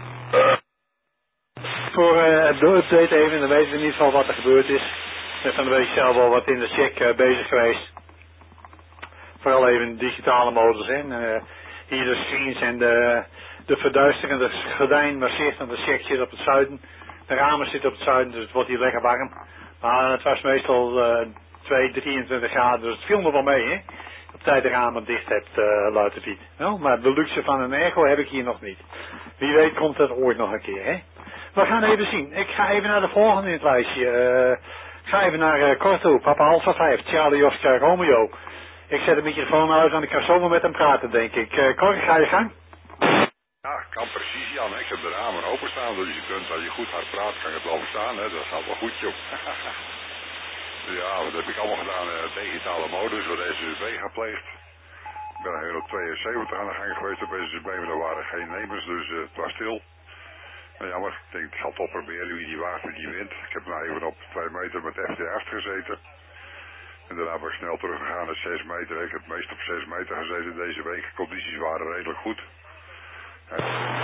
Voor uh, de update even, dan weten we in ieder geval wat er gebeurd is. Ik ben van de week zelf al wat in de check uh, bezig geweest. Vooral even de digitale modus, hè? Uh, hier de screens en de, de verduisterende gordijn baseert aan de check zit op het zuiden. De ramen zitten op het zuiden, dus het wordt hier lekker warm. Maar het was meestal uh, twee, drieëntwintig graden, dus het viel me wel mee, hè. Op tijd de ramen dicht hebt, uh, Luiten Piet. Nou, maar de luxe van een Ergo heb ik hier nog niet. Wie weet komt dat ooit nog een keer, hè. We gaan even zien. Ik ga even naar de volgende in het lijstje. Uh, ik ga even naar uh, Korto, Papa Alpha vijf, Charlie Oscar Romeo. Ik zet de microfoon uit en ik ga zomaar met hem praten, denk ik. Uh, Cor, ga je gang? Ja, kan precies, Jan. Ik heb de ramen openstaan, dus je kunt, als je goed hard praat, kan je het wel verstaan, hè. Dat gaat wel goed, joh. Ja, dat heb ik allemaal gedaan in uh, digitale modus, wat S S B gepleegd. Ik ben een Euro tweeënzeventig aan de gang geweest op S S B, maar er waren geen nemers, dus uh, het was stil. Nou, jammer, ik denk, ik zal toch proberen wie die waagt, wie die wint. Ik heb nou even op twee meter met F T acht gezeten. En daarna ben ik snel teruggegaan naar zes meter. Ik heb het meest op zes meter gezeten deze week. De condities waren redelijk goed. En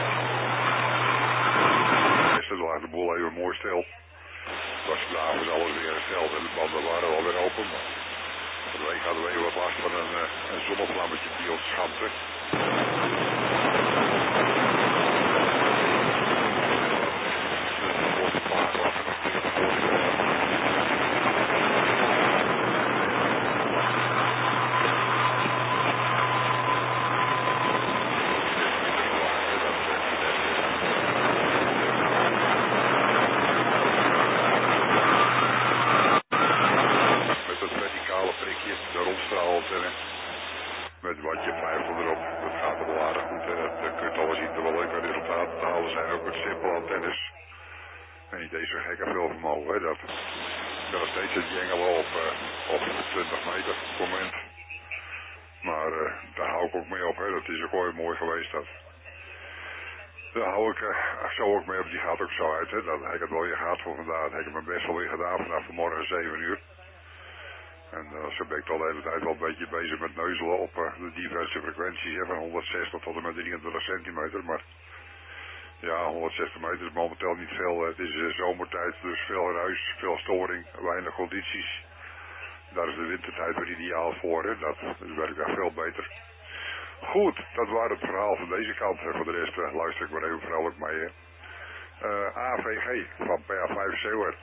dan lag de boel even mooi stil. Het was vanavond alles weer hersteld en de banden waren alweer open. Maar van de week hadden we even wat last van een, een zonnevlammetje die ons schampte. Met wat je vijfhonderd erop, dat gaat er wel aardig goed en dat, dat kun je toch wel zien er wel leuke resultaten te halen zijn, ook met simpele antennes. En niet deze gekke veel vermogen, hè, dat. Ik ben nog steeds het jengelen op, uh, op twintig meter op het moment. Maar uh, daar hou ik ook mee op, hè, dat is ook ooit mooi geweest dat. Daar hou ik uh, zo ook mee op, die gaat ook zo uit, hè, dat heb ik het wel weer gehad voor vandaag, dat heb ik mijn best wel weer gedaan vanaf vanmorgen zeven uur. En uh, zo ben ik al de hele tijd wel een beetje bezig met neuzelen op uh, de diverse frequenties, hè, van honderdzestig tot en met drieëntwintig centimeter. Maar ja, honderdzestig meter is momenteel niet veel. Het is uh, zomertijd, dus veel ruis, veel storing, weinig condities. Daar is de wintertijd weer ideaal voor, hè. Dat, dat werkt echt veel beter. Goed, dat was het verhaal van deze kant. En voor de rest uh, luister ik maar even vrolijk mee. Hè. Uh, A V G van P A vijf Zeeuwer.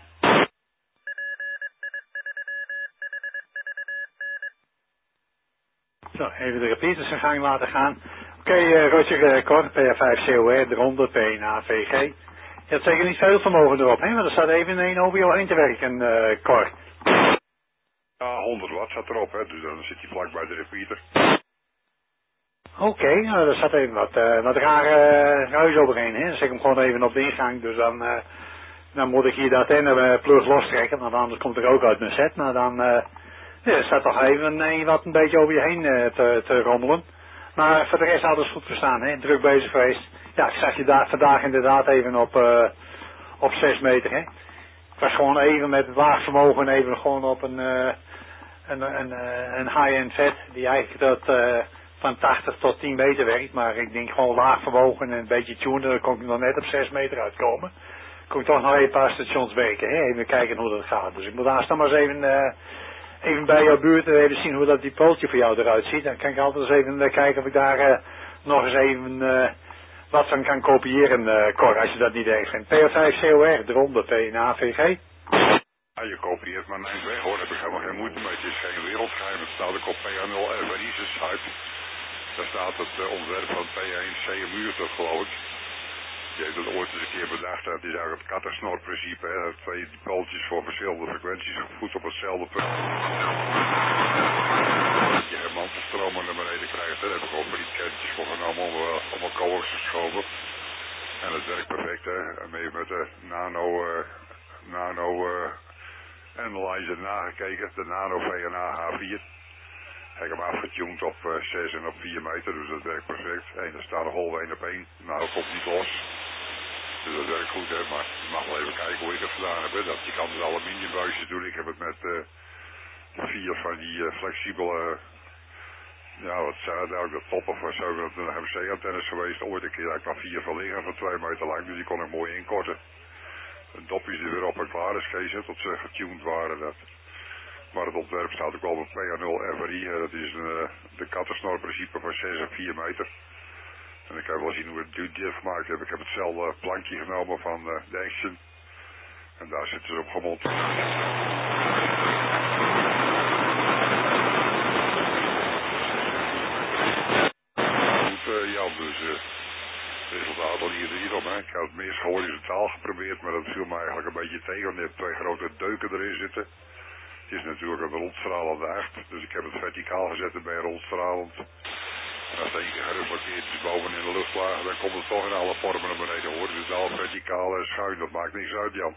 Zo, even de repeaters zijn gang laten gaan. Oké, Oké, okay, uh, Roger uh, Cor, P A vijf C O R, eronder, P N A V G. Je hebt zeker niet veel vermogen erop, hè? Want er staat even een O B O heen te werken, uh, Cor. Ja, honderd watt staat erop, hè, dus dan zit hij vlak bij de repeater. Oké, okay, nou, er staat even wat, uh, wat rare uh, ruis overheen, hè? Dan zet ik hem gewoon even op de ingang, dus dan, uh, dan moet ik hier dat ene uh, plug lostrekken, want anders komt er ook uit mijn set. Maar dan uh, ja, er staat toch even een, wat een beetje over je heen uh, te, te rommelen. Maar voor de rest alles goed verstaan, hè? Druk bezig geweest. Ja, ik zag je daar vandaag inderdaad even op, uh, op zes meter, hè? Ik was gewoon even met laag vermogen even gewoon op een, uh, een, een, een high-end vet die eigenlijk dat uh, van tachtig tot tien meter werkt. Maar ik denk gewoon laag vermogen en een beetje tunen, dan kon ik nog net op zes meter uitkomen. Kon ik toch nog even een paar stations werken, hè? Even kijken hoe dat gaat. Dus ik moet haast dan maar eens even... Uh, Even bij jouw buurt even zien hoe dat die pootje voor jou eruit ziet. Dan kan ik altijd eens even uh, kijken of ik daar uh, nog eens even uh, wat van kan kopiëren, uh, Cor, als je dat niet erg vindt. P A vijf C O R, eronder, P N A V G. Ja, je kopieert maar een eind weg hoor, daar heb ik helemaal geen moeite mee. Het is geen wereldgeheim, het staat ook op P A nul R I zijn site. Daar staat het uh, ontwerp van P één C M U toch geloof ik. Die heeft het ooit eens een keer bedacht. Dat is eigenlijk het kattersnorprincipe. Hè? Dat twee pootjes voor verschillende frequenties gevoed op hetzelfde punt. Dat je geen mantelstromen naar beneden krijgt. Daar heb ik ook maar die kentjes voor genomen om uh, allemaal coax geschoven. En het werkt perfect. Hè? En mee met de nano, uh, nano uh, analyzer nagekeken. De nano V N A H vier. Ik heb hem afgetuned op uh, zes en op vier meter. Dus dat werkt perfect. En er staat nog hol één op één. Nou, dat komt niet los. Dus dat werkt goed, hè, maar je mag wel even kijken hoe ik het gedaan heb. Hè. Dat, je kan dus aluminiumbuisjes doen. Ik heb het met uh, vier van die uh, flexibele, uh, ja wat zei het eigenlijk, de toppen van zevenhonderd M C antennes geweest. Ooit een keer had ik nog vier van liggen van twee meter lang, dus die kon ik mooi inkorten. De dopjes er weer op en klaar is geweest, tot ze getuned waren. Dat. Maar het ontwerp staat ook al op P A nul R I, uh, dat is uh, de kattensnorprincipe van zes en vier meter. En ik kan wel zien hoe het dit gemaakt heb. Ik heb hetzelfde plankje genomen van uh, de Action. En daar zitten ze op gemonteerd. Goed uh, Jan, dus uh, het resultaat al hier hierop. Hè. Ik had het meest horizontaal geprobeerd, maar dat viel me eigenlijk een beetje tegen. Je hebt twee grote deuken erin zitten. Het is natuurlijk een rondstralende acht, dus ik heb het verticaal gezet en bij rondstralend. En als één keer gereflecteerd is boven in de luchtlaag, dan komt het toch in alle vormen naar beneden hoor. Dus al verticaal en schuin, dat maakt niks uit, Jan.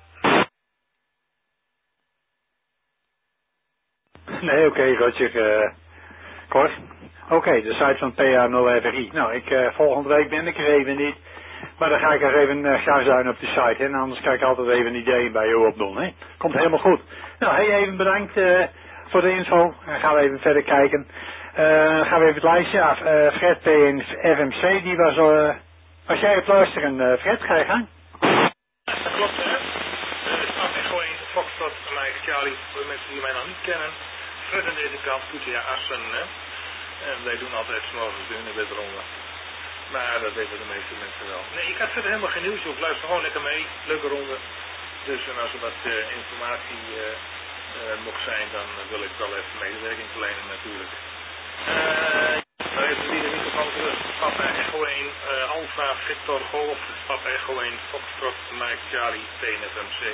Nee, oké, okay, Roger, uh, Cor. Oké, okay, de site van P A nul R I. Nou, ik, uh, volgende week ben ik er even niet. Maar dan ga ik er even uh, gaan op de site, hè. En anders kan ik altijd even een idee bij jou opdoen, hè. Komt helemaal goed. Nou, hey, even bedankt uh, voor de info. Dan gaan we even verder kijken. Uh, gaan we even het lijstje af. Uh, Fred P en F M C, die was... Uh, was jij op luisteren, uh, Fred? Ga je gang? Dat klopt, hè. Uh, ik mag gewoon één Foxtrot, Mike, Charlie, voor mensen die mij nog niet kennen. Fred aan deze kant, Toetje Assen, hè. En wij doen altijd s'morgens de hunne ronde. Maar dat weten de meeste mensen wel. Nee, ik had verder helemaal geen nieuws. Ik luister gewoon lekker mee. Leuke ronde. Dus en als er wat uh, informatie uh, uh, mocht zijn, dan uh, wil ik wel even medewerking verlenen natuurlijk. Uh, nou even weer de microfoon terug. Papa Echo één, uh, Alpha Victor Golf, Papa Echo één, Foxtrot, Mike Charlie, P N F M C.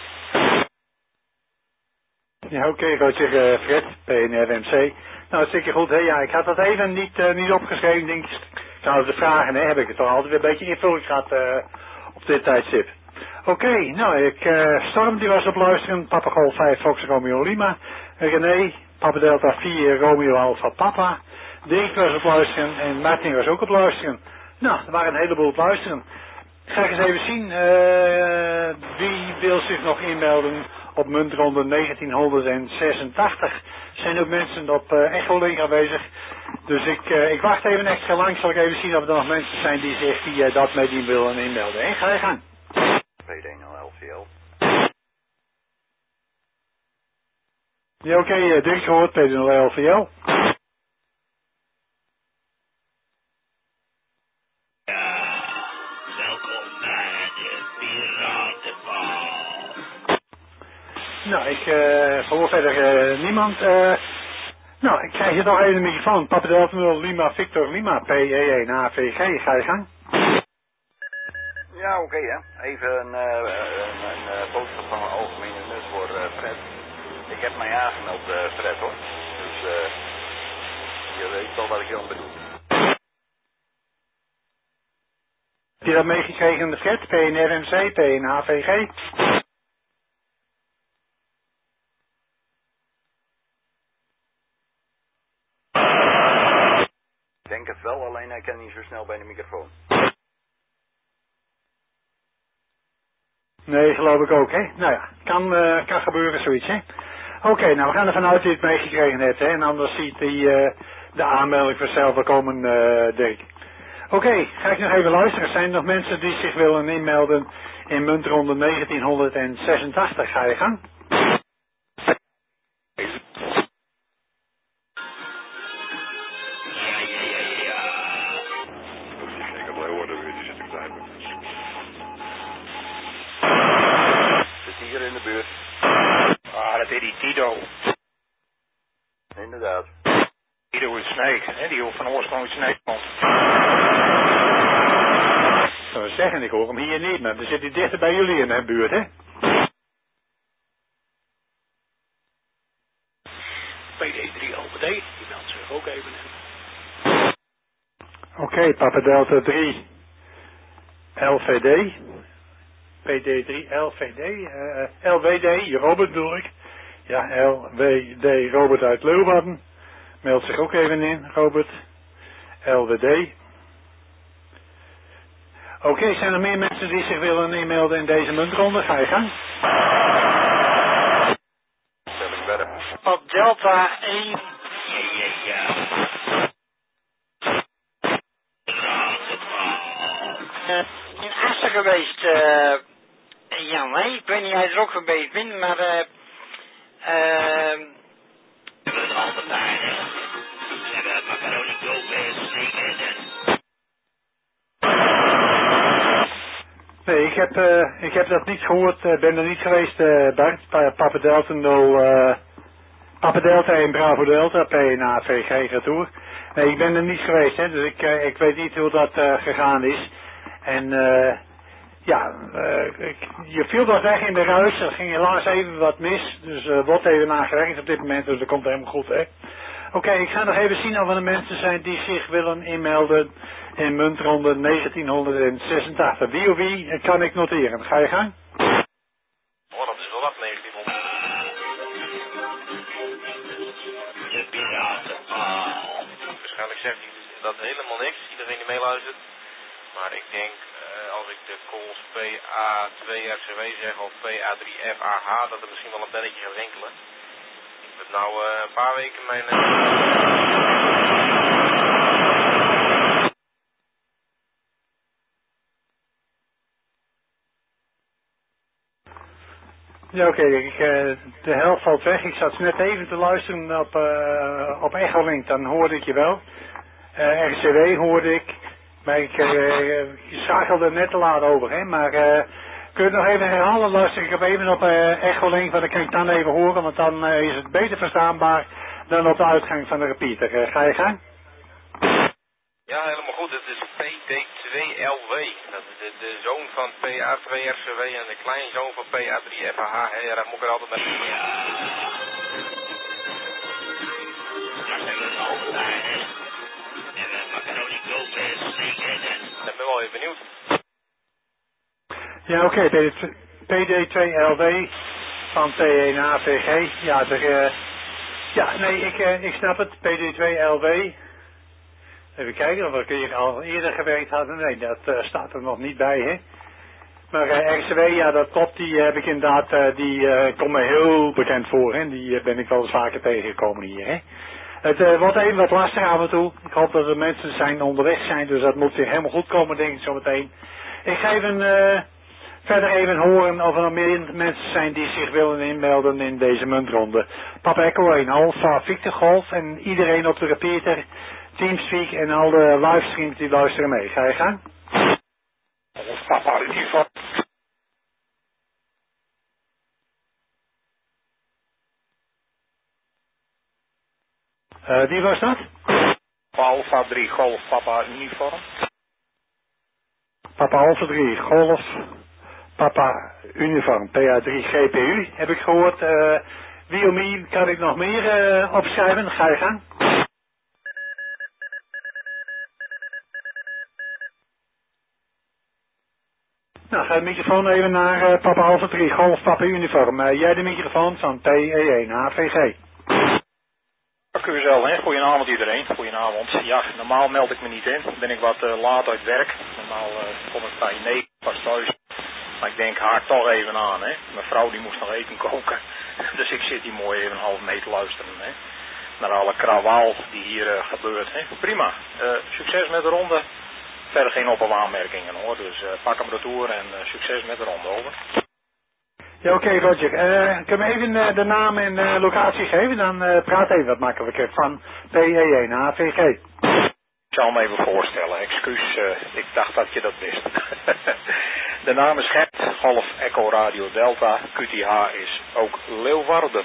Ja, oké, okay, Roger, uh, Fred, P N F M C. Nou, hartstikke goed. Hè? Ja, ik had dat even niet, uh, niet opgeschreven. Denk ik, nou, de vragen, hè, heb ik het toch altijd weer een beetje invulling gehad uh, op dit tijdstip. Oké, okay, nou, ik, uh, Storm die was op luisteren. Papa Golf vijf, Fox Romeo Lima. René, Papa Delta vier, Romeo Alpha Papa. Dirk was op luisteren en Martin was ook op luisteren. Nou, er waren een heleboel op luisteren. Ga ik eens even zien, uh, wie wil zich nog inmelden op muntronde negentien zesentachtig. Er zijn ook mensen op uh, Echolink aanwezig. Dus ik, uh, ik wacht even extra lang, zal ik even zien of er nog mensen zijn die zich die, uh, dat met die willen inmelden. En ga je gang. P D nul L V L. Ja, oké, okay, uh, Dirk gehoord, P D nul L V L. Nou, ik uh, verhoor verder uh, niemand. Uh, Nou, ik krijg je nog even de microfoon. Papa Delta nul Lima Victor Lima P E één A V G. Ga je gang. Ja, oké okay, hè. Even een, uh, een, een uh, boodschap van mijn algemene nut voor uh, Fred. Ik heb mij aangemeld, uh, Fred hoor. Dus uh, je weet wel wat ik wil bedoel. Heb je dat meegekregen in de Fred? P N R M C, P N A V G? Ik denk het wel, alleen hij kan niet zo snel bij de microfoon. Nee, geloof ik ook, hè. Nou ja, kan, uh, kan gebeuren zoiets, hè. Oké, okay, nou we gaan ervan uit dat je het meegekregen hebt, hè. En anders ziet die, uh, de aanmelding vanzelf wel komen, uh, Dirk. Oké, okay, ga ik nog even luisteren. Zijn er nog mensen die zich willen inmelden in muntronde negentienhonderdzesentachtig? Ga je gang. Hier in de buurt. Ah, dat is die Tito. Inderdaad. Tito is Sneek, hè, die van oorsprong uit Sneek komt. Ik zou zeggen, ik hoor hem hier niet, maar dan zit hij dichter bij jullie in de buurt, hè? P D drie L V D, die meldt zich ook even in. Oké, okay, Papa Delta drie L V D. P D drie L V D, uh, L W D, Robert bedoel ik. Ja, L W D, Robert uit Leeuwarden. Meldt zich ook even in, Robert. L W D. Oké, okay, zijn er meer mensen die zich willen inmelden in deze muntronde? Ga je gang. Op Delta één. Ja, ja, ja. Uh, in Assen geweest, uh, ja, nee, ik weet niet of jij er ook geweest bent, maar eh, uh, uh, we hebben het altijd daar, hè. We hebben macaroni Gomez, zeker. Nee, ik heb, uh, ik heb dat niet gehoord, uh, ben er niet geweest, uh, Bart, pa Papa Delta nul, uh, Papa Delta één Bravo Delta, P N A V G retour. Nee, ik ben er niet geweest, hè, dus ik, uh, ik weet niet hoe dat uh, gegaan is. En uh, ja, uh, ik, je viel wat weg in de ruis, er ging helaas even wat mis, dus er uh, wordt even nagewerkt op dit moment, dus dat komt helemaal goed, hè. Oké, okay, ik ga nog even zien of er mensen zijn die zich willen inmelden in muntronde negentienhonderdzesentachtig. Wie of wie kan ik noteren? Ga je gang? Oh, dat is wel wat negentienhonderd. De piraten. Ah. Waarschijnlijk zegt hij dat helemaal niks, iedereen die meeluistert. Maar ik denk, uh, als ik de calls P A twee R C W zeg of P A drie F A H, dat er misschien wel een belletje gaat rinkelen. Ik heb nou uh, een paar weken mijn... Uh... Ja, oké, okay, uh, de helft valt weg. Ik zat net even te luisteren op, uh, op Echolink, dan hoorde ik je wel. Uh, R C W hoorde ik, maar ik uh, schakelde net te laat over, hè. Maar uh, kun je het nog even herhalen? Luister ik op even op uh, Echolink, want dan kan ik dan even horen, want dan uh, is het beter verstaanbaar dan op de uitgang van de repeater. Uh, ga je gang? Ja, helemaal goed. Het is P D twee L W. Dat is de, de zoon van P A twee R C W en de kleinzoon van P A drie F A H. Ja, dat moet ik er altijd bij. Ja. Straks hebben we het over daar, hè. En we macaroni Gomez, zeker. Ik ben wel even benieuwd. Ja, oké. Okay. P D twee L W van P één A V G. Ja, er, uh, ja, nee, ik, uh, ik snap het. P D twee L W. Even kijken of we hier al eerder gewerkt hadden. Nee, dat uh, staat er nog niet bij, hè. Maar uh, R C W, ja, dat klopt. Die heb ik inderdaad, uh, die uh, komt me heel bekend voor, hè. Die uh, ben ik wel eens vaker tegengekomen hier, hè. Het uh, wordt even wat lastig af en toe. Ik hoop dat er mensen zijn onderweg zijn, dus dat moet weer helemaal goed komen, denk ik zo meteen. Ik ga even uh, verder even horen of er nog meer mensen zijn die zich willen inmelden in deze muntronde. Papa Echo één, Alpha, Victor Golf en iedereen op de repeater, Teamspeak en al de livestreams die luisteren mee. Ga je gang? Papa, die van... Uh, wie was dat? Alpha drie Golf Papa Uniform. Papa Alpha drie Golf Papa Uniform P A drie G P U heb ik gehoord. Uh, wie om wie kan ik nog meer uh, opschrijven? Ga je gang. Nou, ga de microfoon even naar uh, Papa Alpha drie Golf Papa Uniform. Uh, jij de microfoon van P E één H V G. Dank u wel, hè. Goedenavond iedereen. Goedenavond. Ja, normaal meld ik me niet in. Ben ik wat uh, laat uit werk. Normaal uh, kom ik bij negen pas thuis. Maar ik denk haak toch even aan, hè. Mijn vrouw die moest nog eten koken. Dus ik zit hier mooi even half mee te luisteren, hè. Naar alle krawaal die hier uh, gebeurt, hè. Prima. Uh, succes met de ronde. Verder geen op- of aanmerkingen, hoor. Dus uh, pak hem retour en uh, succes met de ronde, over. Ja, oké, okay, Roger. Uh, kun je me even uh, de naam en uh, locatie geven? Dan uh, praat even wat makkelijker van P E één H V G. Ik zal me even voorstellen. Excuus, uh, ik dacht dat je dat wist. De naam is Gert, Golf Echo Radio Delta. Q T H is ook Leeuwarden.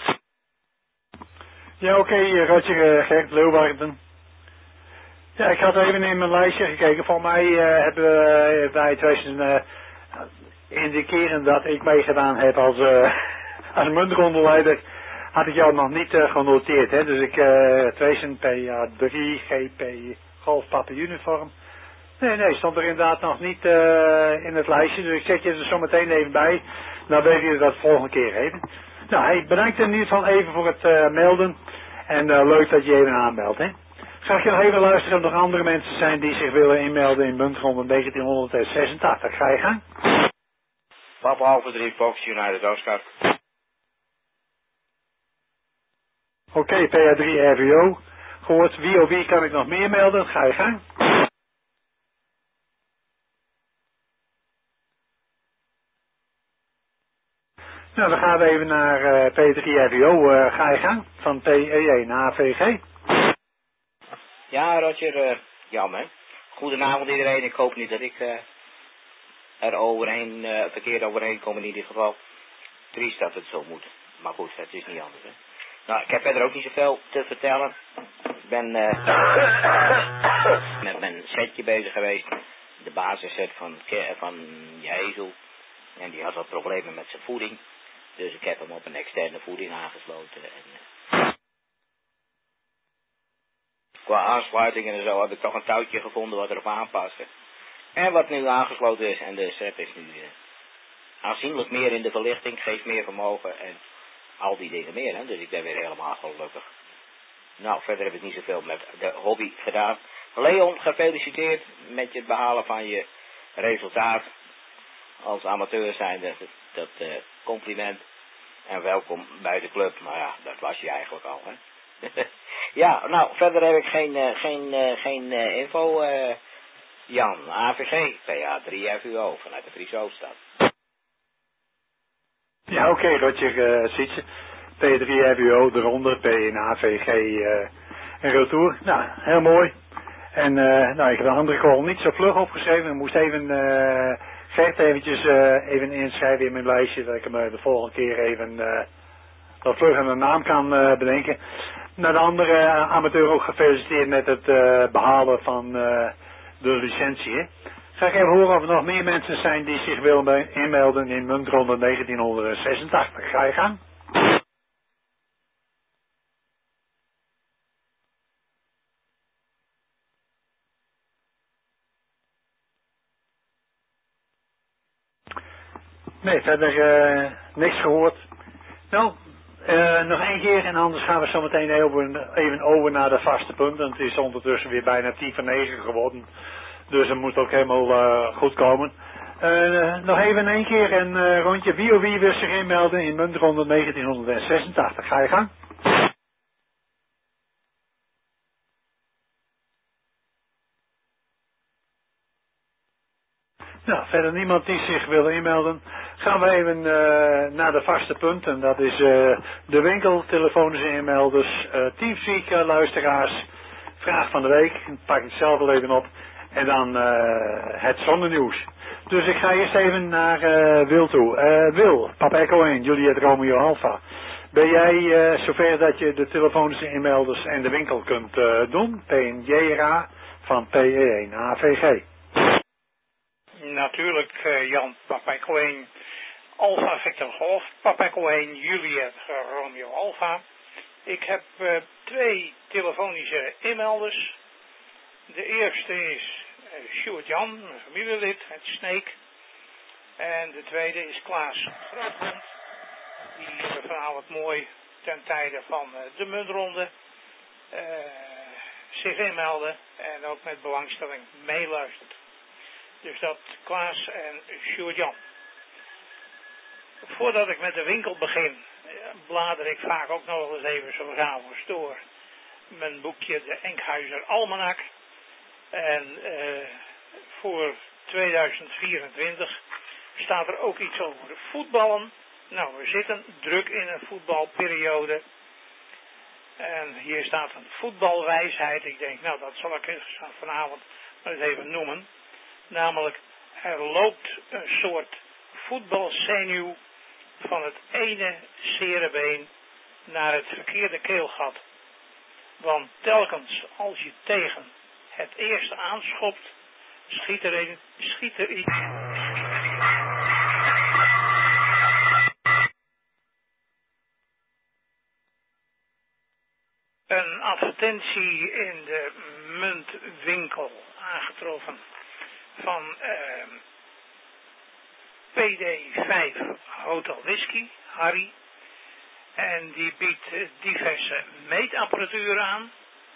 Ja, oké, okay, Roger, uh, Gert, Leeuwarden. Ja, ik had even in mijn lijstje gekeken. Volgens mij uh, hebben we bij tweeduizend uh, indiceren dat ik meegedaan heb als, uh, als muntrondleider. Had ik jou nog niet uh, genoteerd, hè. Dus ik, uh, tweeduizend P A drie G P Golf Papa Uniform. Nee, nee, stond er inderdaad nog niet uh, in het lijstje. Dus ik zet je er zo meteen even bij. Dan weet je dat volgende keer even. Nou, hey, bedankt in ieder geval even voor het uh, melden. En uh, leuk dat je even aanmeldt, hè. Ga ik je nog even luisteren of er nog andere mensen zijn die zich willen inmelden in muntronde negentienhonderdzesentachtig. Ga je gang? Papa Alpha drie Fox United Oscar. Oké, okay, P A drie R V O. Gehoord, wie of wie kan ik nog meer melden? Ga je gang? Nou, dan gaan we even naar uh, P A drie R V O. Uh, ga je gang? Van P E één H V G. Ja, Roger, uh, jammer. Goedenavond iedereen. Ik hoop niet dat ik uh, er overheen, uh, verkeerd overheen kom in ieder geval. Triest dat het zo moet. Maar goed, het is niet anders, hè. Nou, ik heb verder ook niet zoveel te vertellen. Ik ben uh, met mijn setje bezig geweest. De basisset van, van Jezel. En die had wat problemen met zijn voeding. Dus ik heb hem op een externe voeding aangesloten. En, uh, qua aansluiting en zo heb ik toch een touwtje gevonden wat erop aanpaste. En wat nu aangesloten is. En de set is nu uh, aanzienlijk meer in de verlichting. Geeft meer vermogen en al die dingen meer. Hè? Dus ik ben weer helemaal gelukkig. Nou, verder heb ik niet zoveel met de hobby gedaan. Leon, gefeliciteerd met het behalen van je resultaat. Als amateur zijnde, dat, dat uh, compliment. En welkom bij de club. Maar ja, dat was je eigenlijk al, hè. Ja, nou, verder heb ik geen, uh, geen, uh, geen uh, info. Uh, Jan, A V G, P A drie F U O, vanuit de Friese Hoofdstad. Ja, oké, okay, Roger, uh, ziet je. P A drie F U O, eronder, P één H V G uh, en retour. Nou, heel mooi. En uh, nou, ik heb de andere call niet zo vlug opgeschreven. Ik moest even uh, Gert eventjes uh, even inschrijven in mijn lijstje, dat ik hem uh, de volgende keer even uh, wat vlug een naam kan uh, bedenken. Nou, de andere uh, amateur ook gefeliciteerd met het uh, behalen van uh, de licentie. Hè. Ga ik even horen of er nog meer mensen zijn die zich willen inmelden in muntronde negentienhonderdzesentachtig. Ga je gang? Nee, verder uh, niks gehoord. Nou, uh, nog één keer en anders gaan we zo meteen even, even over naar de vaste punten. Het is ondertussen weer bijna tien voor negen geworden. Dus het moet ook helemaal uh, goed komen. Uh, nog even één keer een uh, rondje. Wie of wie wil zich inmelden in muntronde negentienhonderdzesentachtig. Ga je gang? Nou, verder niemand die zich wil inmelden. Gaan we even uh, naar de vaste punten. Dat is uh, de winkel, telefonische inmelders, uh, Teamspeak uh, luisteraars, vraag van de week. Dat pak ik zelf wel even op. En dan uh, het zonnenieuws. Dus ik ga eerst even naar uh, Wil toe. Uh, Wil, Papa Echo één, Juliet Romeo Alpha. Ben jij uh, zover dat je de telefonische inmelders en de winkel kunt uh, doen? P N J R A van P E één A V G. Natuurlijk, uh, Jan, Papa Echo één, Alpha Victor Golf, Papa Echo één, Juliet Romeo Alpha. Ik heb uh, twee telefonische inmelders. De eerste is uh, Sjoerd Jan, een familielid uit Sneek. En de tweede is Klaas Grootmond. Die uh, vanavond mooi ten tijde van uh, de muntronde uh, zich inmelden en ook met belangstelling meeluistert. Dus dat Klaas en Sjoerd Jan. Voordat ik met de winkel begin, blader ik vaak ook nog eens even zo s'avonds door mijn boekje De Enkhuizer Almanak. En uh, voor tweeduizend vierentwintig staat er ook iets over voetballen. Nou, we zitten druk in een voetbalperiode. En hier staat een voetbalwijsheid. Ik denk, nou, dat zal ik vanavond maar eens even noemen. Namelijk, er loopt een soort voetbalzenuw van het ene cerebeen naar het verkeerde keelgat. Want telkens als je tegen het eerste aanschopt, schiet er, een, schiet er iets. Een advertentie in de muntwinkel aangetroffen van uh, P D vijf Hotel Whisky, Harry. En die biedt uh, diverse meetapparatuur aan.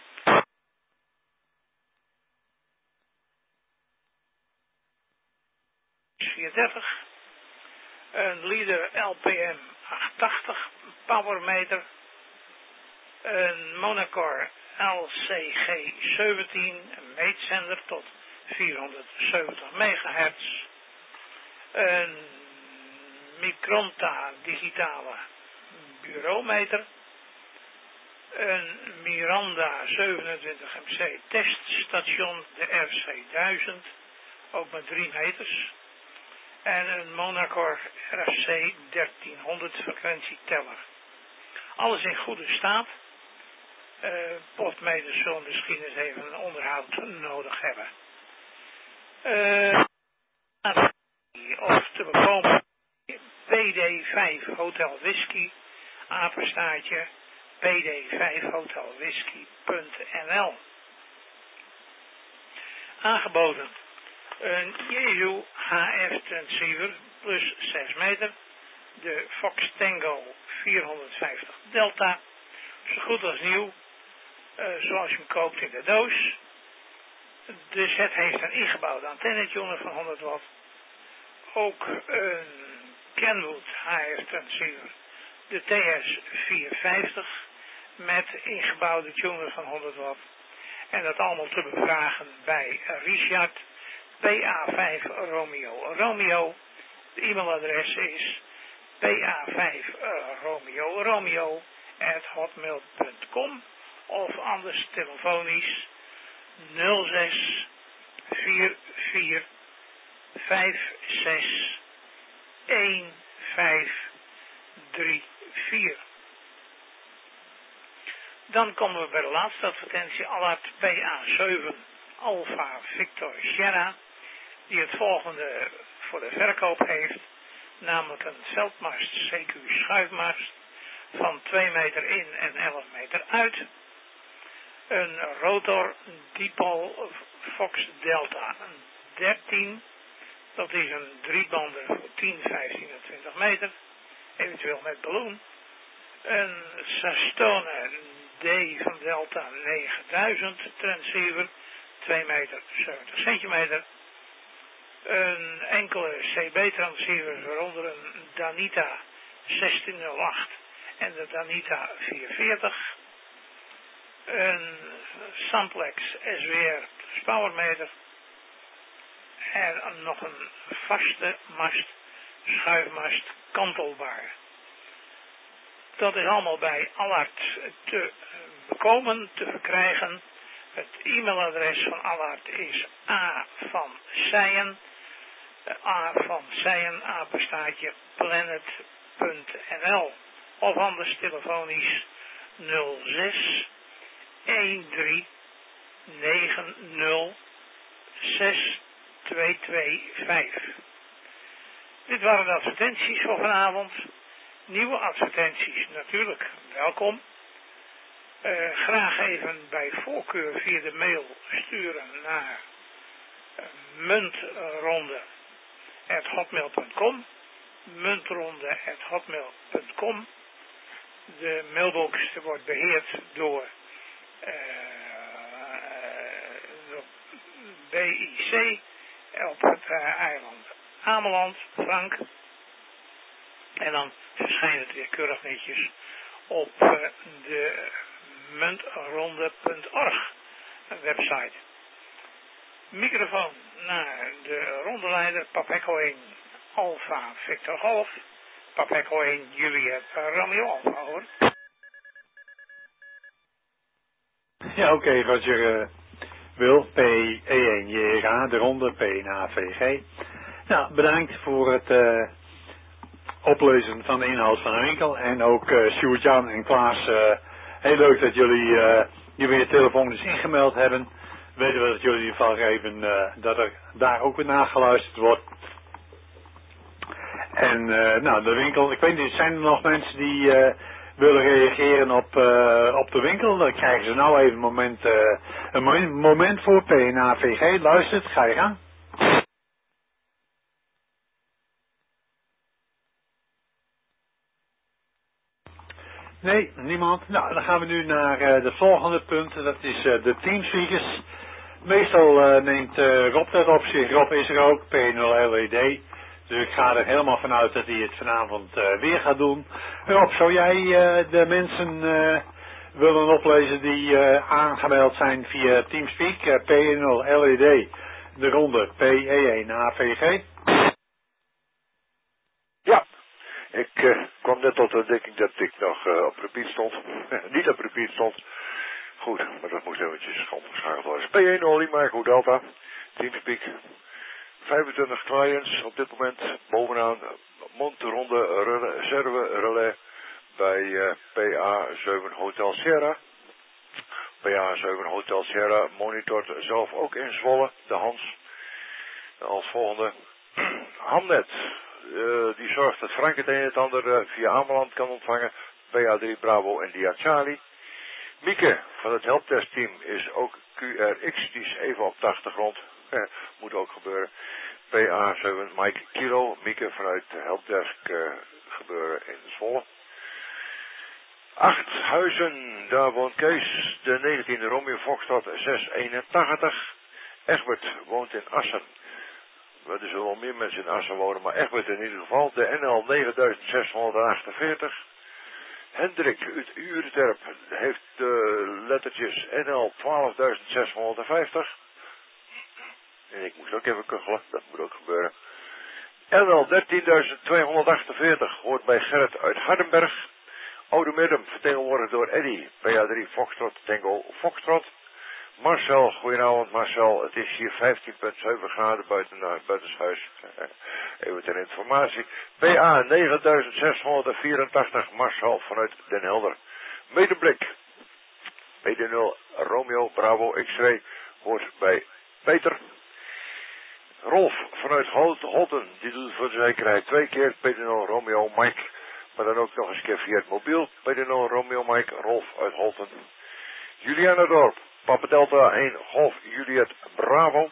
vierhonderddertig. Een Leader L P M achthonderdtachtig powermeter. Een Monacor L C G zeventien, een meetzender tot vierhonderdzeventig megahertz. Een Micronta digitale bureaumeter. Een Miranda zevenentwintig M C teststation, de R C duizend, ook met drie meters. En een Monacor R C dertienhonderd frequentieteller. Alles in goede staat. Uh, postmeters zullen misschien eens even een onderhoud nodig hebben. Uh, of te bekomen P D vijf Hotel Whisky, apenstaartje P D vijf Hotel Whisky punt N L. Aangeboden een Jeju H F transceiver plus zes meter, de Fox Tango vierhonderdvijftig Delta, zo goed als nieuw, uh, zoals je hem koopt in de doos. De set heeft een ingebouwde antennetje van honderd watt. Ook een Kenwood H F transceiver, de T S vierhonderdvijftig met ingebouwde tuner van honderd watt. En dat allemaal te bevragen bij Richard, P A vijf Romeo Romeo. De e-mailadres is P A vijf Romeo Romeo at hotmail punt com of anders telefonisch nul zes vier vier vijf zes een vijf drie vier. Dan komen we bij de laatste advertentie, Allard P A zeven Alpha Victor Sierra, die het volgende voor de verkoop heeft, namelijk een veldmast C Q schuifmast van twee meter in en elf meter uit. Een rotor Dipol Fox Delta dertien, dat is een driebander voor tien, vijftien en twintig meter, eventueel met ballon. Een Sastone D van Delta negenduizend transceiver, twee meter zeventig centimeter. Een enkele C B transceiver, waaronder een Danita zestienhonderd acht en de Danita vierhonderdveertig. Een Samplex S W R plus powermeter. En nog een vaste mast, schuifmast, kantelbaar. Dat is allemaal bij Allard te bekomen, te verkrijgen. Het e-mailadres van Allard is A van Seyen, A van Seyen, apenstaartje planet punt N L. of anders telefonisch nul zes een drie negen nul zes twee twee vijf. Dit waren de advertenties voor vanavond. Nieuwe advertenties natuurlijk, welkom. Uh, graag even bij voorkeur via de mail sturen naar uh, muntronde at hotmail punt com. muntronde at hotmail punt com. De mailbox wordt beheerd door, uh, door B I C op het uh, eiland Ameland, Frank. En dan verschijnt het weer keurig netjes op uh, de muntronde punt org website. Microfoon naar de rondeleider Papekko één Alpha Victor Golf. Papekko één Juliet Romeo Alpha, hoor. Ja, oké, okay, Roger. Uh, Wil, P E één J R A, de ronde, P N A V G. Nou, bedankt voor het uh, oplezen van de inhoud van de winkel. En ook uh, Sjoerd-Jan en Klaas, uh, heel leuk dat jullie uh, je weer telefonisch ingemeld hebben. Weten we dat jullie in ieder geval geven uh, dat er daar ook weer naar geluisterd wordt. En uh, nou, de winkel, ik weet niet, zijn er nog mensen die uh, willen reageren op, uh, op de winkel? Dan krijgen ze nou even een moment, uh, een moment voor. P N A V G, luistert, ga je gang. Nee, niemand. Nou, dan gaan we nu naar uh, de volgende punt. Dat is uh, de teamspeakers. Meestal uh, neemt uh, Rob dat op zich. Rob is er ook, P nul L E D. Dus ik ga er helemaal vanuit dat hij het vanavond uh, weer gaat doen. Rob, zou jij uh, de mensen uh, willen oplezen die uh, aangemeld zijn via Teamspeak? Uh, P nul L E D, de ronde P E één A V G. Ja. Ik uh, kwam net tot de ontdekking dat ik nog uh, op repeat stond. Niet op repeat stond. Goed, maar dat moest eventjes omgeschakeld worden. P één nul Lima, goed Delta. Teamspeak. vijfentwintig clients op dit moment. Bovenaan Monteronde Reserve Relais bij uh, P A zeven Hotel Sierra. P A zeven Hotel Sierra monitort zelf ook in Zwolle. De Hans. Als volgende. Hamnet. Uh, die zorgt dat Frank het een en het ander uh, via Ameland kan ontvangen. P A drie Bravo en Dia Charlie. Mieke van het helptestteam is ook Q R X. Die is even op de achtergrond. Eh, moet ook gebeuren. P A zeven Mike Kilo. Mieke vanuit de helpdesk uh, gebeuren in Zwolle. Acht huizen. Daar woont Kees. De negentiende Romeo Foxtrot zes eenentachtig. Egbert woont in Assen. Er zullen wel meer mensen in Assen wonen, maar Egbert in ieder geval. De N L negen zeshonderdachtenveertig. Hendrik uit Ureterp heeft de lettertjes N L twaalf zeshonderdvijftig. En ik moest ook even kuchelen, dat moet ook gebeuren. N L dertien tweehonderdachtenveertig hoort bij Gerrit uit Hardenberg. Oude Midden vertegenwoordigd door Eddy, P A drie Foxtrot Tango Foxtrot. Marcel, goedenavond Marcel, het is hier vijftien komma zeven graden buiten uh, buitenshuis. Even ter informatie. P A negen zeshonderdvierentachtig, Marcel vanuit Den Helder. Medeblik. P D nul Romeo Bravo X-ray hoort bij Peter. Rolf vanuit Holten, die doet voor de zekerheid twee keer P D nul Romeo Mike. Maar dan ook nog eens keer via het mobiel. P D nul Romeo Mike, Rolf uit Holten. Juliana Dorp. Papa Delta één Golf Juliet Bravo.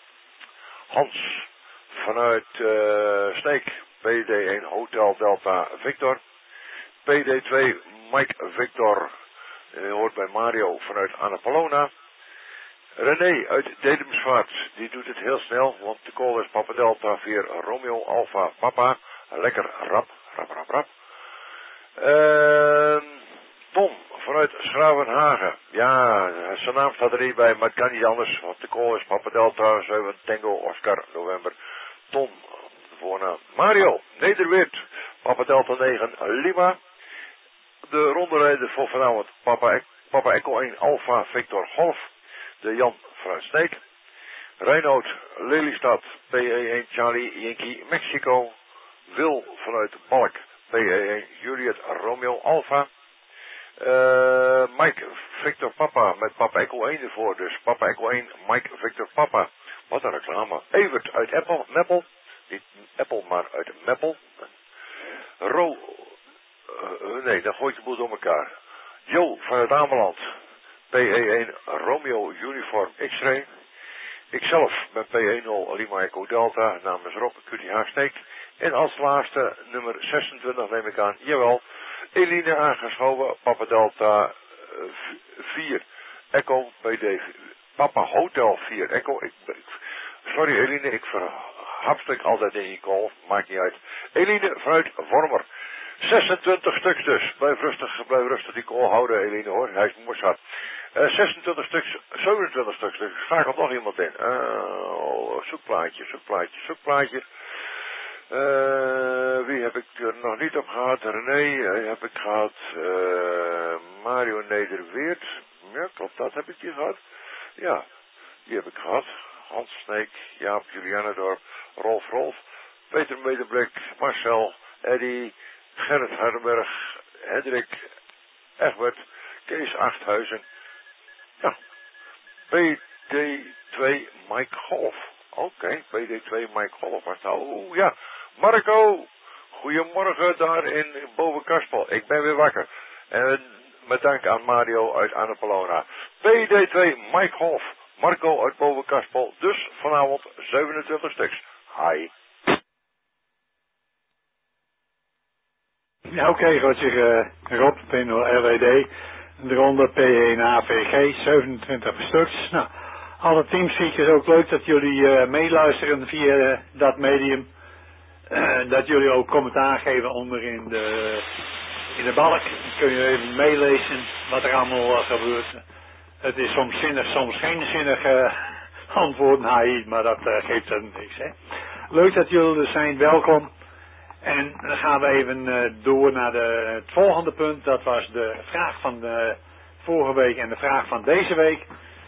Hans vanuit uh, Sneek. P D één Hotel Delta Victor. P D twee Mike Victor. Uh, hoort bij Mario vanuit Annapolona. René uit Dedemsvaart. Die doet het heel snel. Want de call is Papa Delta vier Romeo Alpha Papa. Lekker rap. Rap rap rap. Uh, Tom vanuit Schravenhagen. Ja, zijn naam staat er niet bij, maar het kan niet anders. Want de call is Papa Delta zeven Tango Oscar November. Tom, de voornaam. Mario, Nederweert. Papa Delta negen Lima. De ronderijder voor vanavond. Papa, Papa Echo één Alpha Victor Golf. De Jan vanuit Sneek. Reinoud Lelystad. P E één Charlie Yankee Mexico. Wil vanuit Balk. P E één Juliet Romeo Alpha. Uh, Mike Victor Papa met Papa Echo één ervoor. Dus Papa Echo één, Mike Victor Papa. Wat een reclame. Evert uit Apple, Meppel. Niet Apple, maar uit Meppel. Ro... Uh, nee, dan gooit je boel door elkaar. Jo van het Ameland. P E één Romeo Uniform X-Ray. Ikzelf ben P E nul Lima Echo Delta namens Rob Q T H Sneek. En als laatste nummer zesentwintig neem ik aan, jawel, Eline aangeschoven, Papa Delta uh, vier Echo P D Papa Hotel vier Echo. Ik, ik, sorry Eline, ik verhapstuk altijd in je call, maakt niet uit. Eline vanuit Vormer. zesentwintig stuks dus. Blijf rustig, blijf rustig die call houden Eline hoor, hij is moersat. Uh, zesentwintig stuks, zevenentwintig stuks, dus schakelt nog iemand in. Uh, zoekplaatje, zoekplaatje, zoekplaatje. Uh, wie heb ik er nog niet op gehad? René uh, heb ik gehad. Uh, Mario Nederweert. Ja, klopt, dat heb ik hier gehad. Ja, die heb ik gehad. Hans Sneek, Jaap Julianadorp, Rolf Rolf, Peter Medeblik, Marcel, Eddy, Gerrit Hardenberg, Hendrik, Egbert, Kees Achthuizen. Ja, P D twee Mike Golf. Oké, okay, P D twee Mike Golf. Maar nou, oeh, ja, Marco, goedemorgen daar in Bovenkaspel. Ik ben weer wakker. En met dank aan Mario uit Annapolona. P D twee Mike Golf, Marco uit Bovenkaspel. Dus vanavond zevenentwintig stuks. Hi. Ja, oké, okay, Roger, uh, Rob, P nul L E D, de ronde P één A V G, zevenentwintig stuks. Nou, alle teamspeakers, ook leuk dat jullie uh, meeluisteren via uh, dat medium. Uh, dat jullie ook commentaar geven onder in de, in de balk. Dan kun je even meelezen wat er allemaal uh, gebeurt. Het is soms zinnig, soms geen zinnig uh, antwoord, nee, maar dat uh, geeft er niks. Hè. Leuk dat jullie er zijn, welkom. En dan gaan we even uh, door naar de, het volgende punt. Dat was de vraag van de vorige week en de vraag van deze week.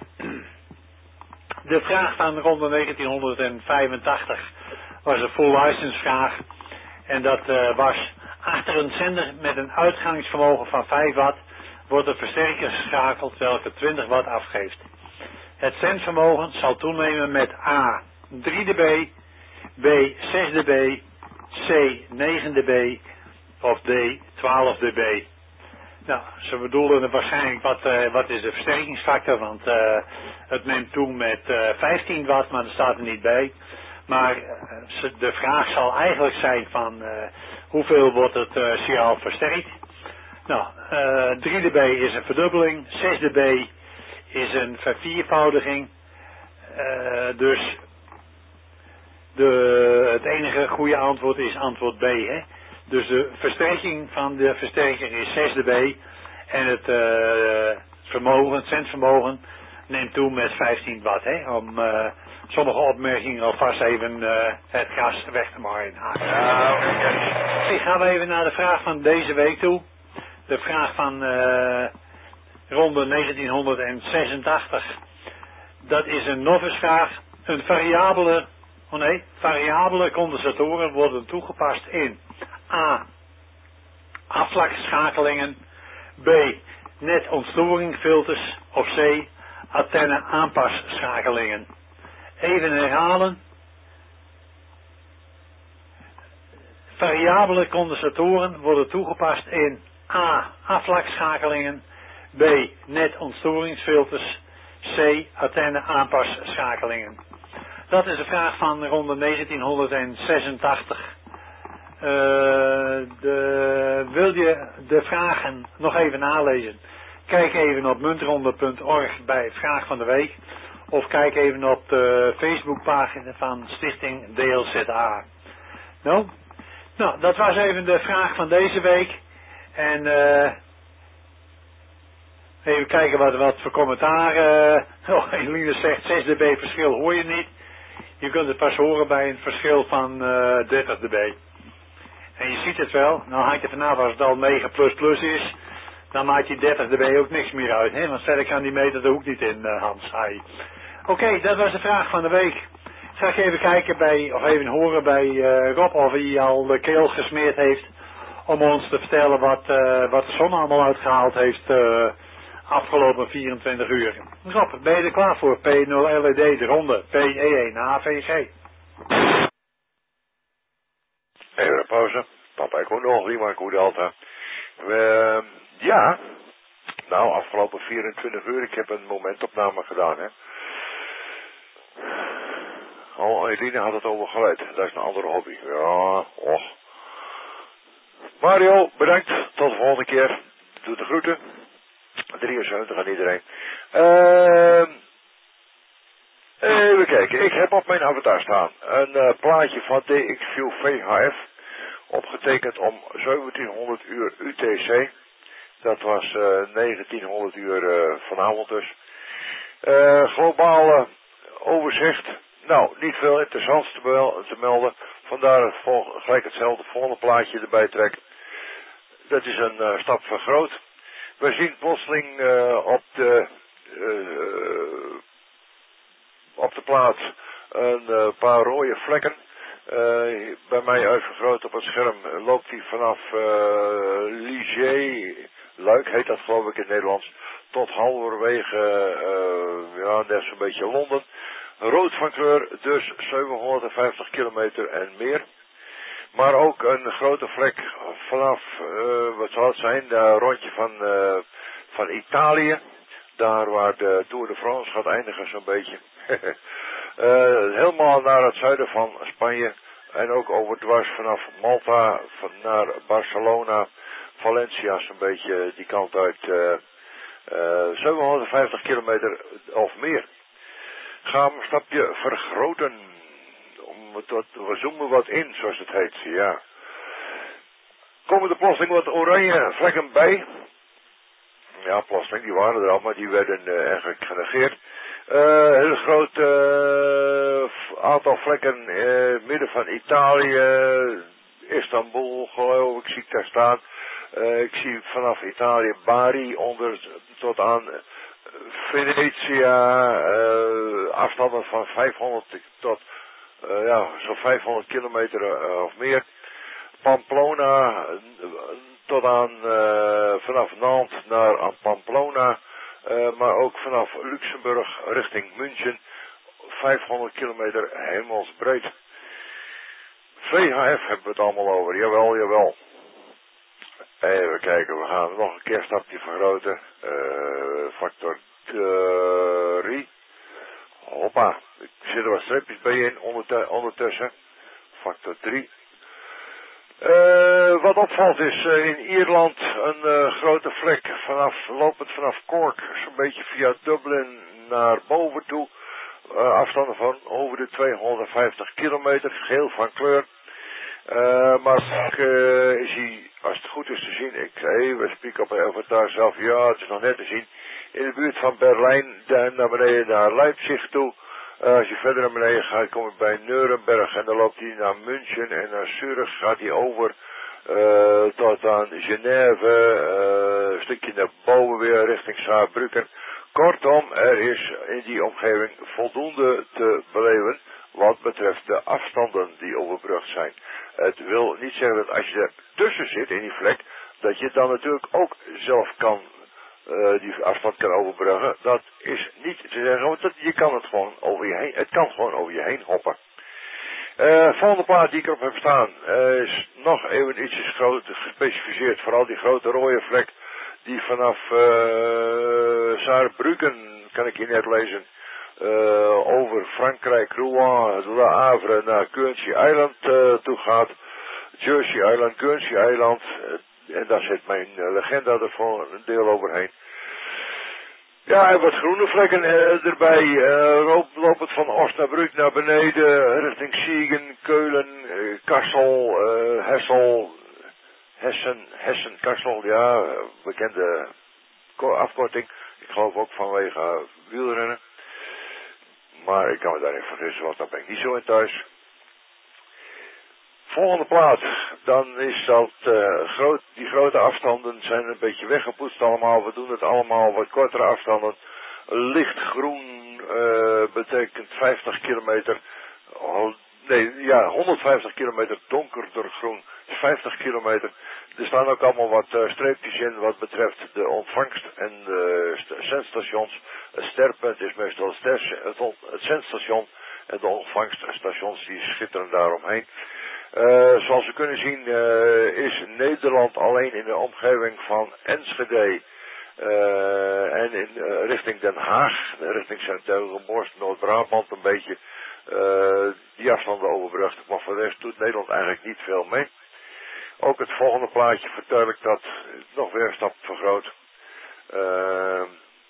De vraag van ronde negentienhonderdvijfentachtig was een full license vraag. En dat uh, was, achter een zender met een uitgangsvermogen van vijf watt wordt een versterker geschakeld welke twintig watt afgeeft. Het zendvermogen zal toenemen met A drie dB, B zes dB, C negen dB of D twaalf dB. Nou, ze bedoelden er waarschijnlijk wat, uh, wat is de versterkingsfactor, want uh, het neemt toe met uh, vijftien watt, maar dat staat er niet bij. Maar uh, de vraag zal eigenlijk zijn van uh, hoeveel wordt het uh, signaal versterkt. Nou, uh, drie dB is een verdubbeling, zes dB is een verviervoudiging. Uh, dus de, het enige goede antwoord is antwoord B, hè. Dus de versterking van de versterker is zes dB en het uh, vermogen, het zendvermogen neemt toe met vijftien watt, hè, om uh, sommige opmerkingen alvast even uh, het gas weg te maken. Ja, okay. Gaan we even naar de vraag van deze week toe. De vraag van uh, ronde negentienhonderdzesentachtig. Dat is een novice vraag. Een variabele, oh nee, variabele condensatoren worden toegepast in A. Afvlakschakelingen. B. Net ontstoringfilters. Of C. Antenne aanpasschakelingen. Even herhalen. Variabele condensatoren worden toegepast in A. Afvlakschakelingen. B. Net ontstoringsfilters. C. Antenne aanpasschakelingen. Dat is de vraag van ronde negentienhonderdzesentachtig. Uh, de, wil je de vragen nog even nalezen? Kijk even op muntronde punt org bij Vraag van de Week. Of kijk even op de Facebookpagina van Stichting D L Z A. Nou, nou, dat was even de vraag van deze week. En uh, even kijken wat, wat voor commentaar. Uh, oh, Eline zegt zes dB verschil hoor je niet. Je kunt het pas horen bij een verschil van uh, dertig dB. En je ziet het wel, nou hangt het vanaf als het al negen plus plus is, dan maakt die dertig dB ook niks meer uit, hè? Want verder kan die meter de hoek niet in, uh, Hans. Oké, okay, dat was de vraag van de week. Zal ik even kijken bij, of even horen bij uh, Rob of hij al de keel gesmeerd heeft om ons te vertellen wat, uh, wat de zon allemaal uitgehaald heeft uh, afgelopen vierentwintig uur. Rob, ben je er klaar voor? P nul L E D, de ronde, P E één A V G. Even een pauze. Papa, ik hoor nog Lima Q Delta. Uh, ja, nou, afgelopen vierentwintig uur, ik heb een momentopname gedaan, hè. Oh, Eline had het over geluid. Dat is een andere hobby. Ja, och. Mario, bedankt. Tot de volgende keer. Doe de groeten. drieënzeventig aan iedereen. Uh, even kijken. Ik heb op mijn avatar staan een uh, plaatje van D X View V H F. Opgetekend om zeventienhonderd uur U T C. Dat was uh, negentienhonderd uur uh, vanavond dus. Uh, globale overzicht. Nou, niet veel interessants te, mel te melden. Vandaar het gelijk hetzelfde volgende plaatje erbij trek. Dat is een uh, stap vergroot. We zien plotseling uh, op de uh, op de plaats een uh, paar rode vlekken. Uh, bij mij uitvergroot op het scherm loopt hij vanaf uh, Ligier, Luik heet dat geloof ik in het Nederlands, tot halverwege uh, ja, net zo'n beetje Londen. Rood van kleur, dus zevenhonderdvijftig kilometer en meer. Maar ook een grote vlek vanaf, uh, wat zal het zijn, een rondje van, uh, van Italië. Daar waar de Tour de France gaat eindigen zo'n beetje. uh, helemaal naar het zuiden van Spanje. En ook overdwars vanaf Malta van naar Barcelona, Valencia zo'n beetje die kant uit. Uh, uh, zevenhonderdvijftig kilometer of meer. Gaan we een stapje vergroten. Om tot, we zoomen wat in, zoals het heet. Ja. Komen er plotseling wat oranje vlekken bij? Ja, plotseling, die waren er al, maar die werden uh, eigenlijk genegeerd. Uh, heel groot uh, aantal vlekken uh, midden van Italië, Istanbul geloof ik, zie ik daar staan. Uh, ik zie vanaf Italië Bari onder tot aan Venetia, uh, afstanden van vijfhonderd tot uh, ja, zo'n vijfhonderd kilometer uh, of meer. Pamplona uh, tot aan uh, vanaf Nantes naar aan Pamplona, uh, maar ook vanaf Luxemburg richting München, vijfhonderd kilometer hemelsbreed. V H F hebben we het allemaal over, jawel, jawel. Even kijken, we gaan nog een keer een stapje vergroten. Uh, factor drie. Hoppa, er zitten wat streepjes bij in ondertussen. Factor drie. Uh, wat opvalt is uh, in Ierland een uh, grote vlek vanaf, lopend vanaf Cork, zo'n beetje via Dublin naar boven toe. Uh, afstanden van over de tweehonderdvijftig kilometer, geel van kleur. Uh, maar ook uh, is hij, als het goed is te zien, ik even spiek op Avatar zelf, ja het is nog net te zien, in de buurt van Berlijn, daar naar beneden naar Leipzig toe. Uh, als je verder naar beneden gaat, kom je bij Nuremberg en dan loopt hij naar München en naar Zurich gaat hij over uh, tot aan Genève, uh, een stukje naar boven weer richting Saarbrücken. Kortom, er is in die omgeving voldoende te beleven wat betreft de afstanden die overbrugd zijn. Het wil niet zeggen dat als je er tussen zit in die vlek, dat je dan natuurlijk ook zelf kan Uh, die afstand kan overbruggen. Dat is niet te zeggen, want dat, je kan het gewoon over je heen, het kan gewoon over je heen hoppen. Uh, volgende plaat die ik erop heb staan, uh, is nog even ietsjes groter gespecificeerd, vooral die grote rode vlek, die vanaf uh, Saarbrücken, kan ik hier net lezen, uh, over Frankrijk, Rouen, Le Havre naar Guernsey Island uh, toe gaat. Jersey Island, Guernsey Island, uh, en daar zit mijn uh, legenda er voor een deel overheen. Ja, en wat groene vlekken uh, erbij. Uh, lopend van Osnabrück naar beneden, richting Siegen, Keulen, uh, Kassel, uh, Hessel, Hessen, Hessen, Kassel, ja, bekende afkorting. Ik geloof ook vanwege uh, wielrennen. Maar ik kan me daar niet vergissen, want daar ben ik niet zo in thuis. Volgende plaat, dan is dat uh, groot, die grote afstanden zijn een beetje weggepoetst allemaal. We doen het allemaal wat kortere afstanden. Lichtgroen uh, betekent vijftig kilometer, oh, nee, ja, honderdvijftig kilometer donkerder groen, honderdvijftig kilometer. Er staan ook allemaal wat uh, streepjes in wat betreft de ontvangst en de st zendstations. Het sterpunt is meestal het, ster het, het zendstation en de ontvangststations die schitteren daaromheen. Uh, zoals we kunnen zien uh, is Nederland alleen in de omgeving van Enschede uh, en in uh, richting Den Haag, richting Sint-Eugenborst, Noord-Brabant een beetje uh, die afstanden overbrugd. Maar voor de rest doet Nederland eigenlijk niet veel mee. Ook het volgende plaatje verduidelijkt dat nog weer een stap vergroot. Uh,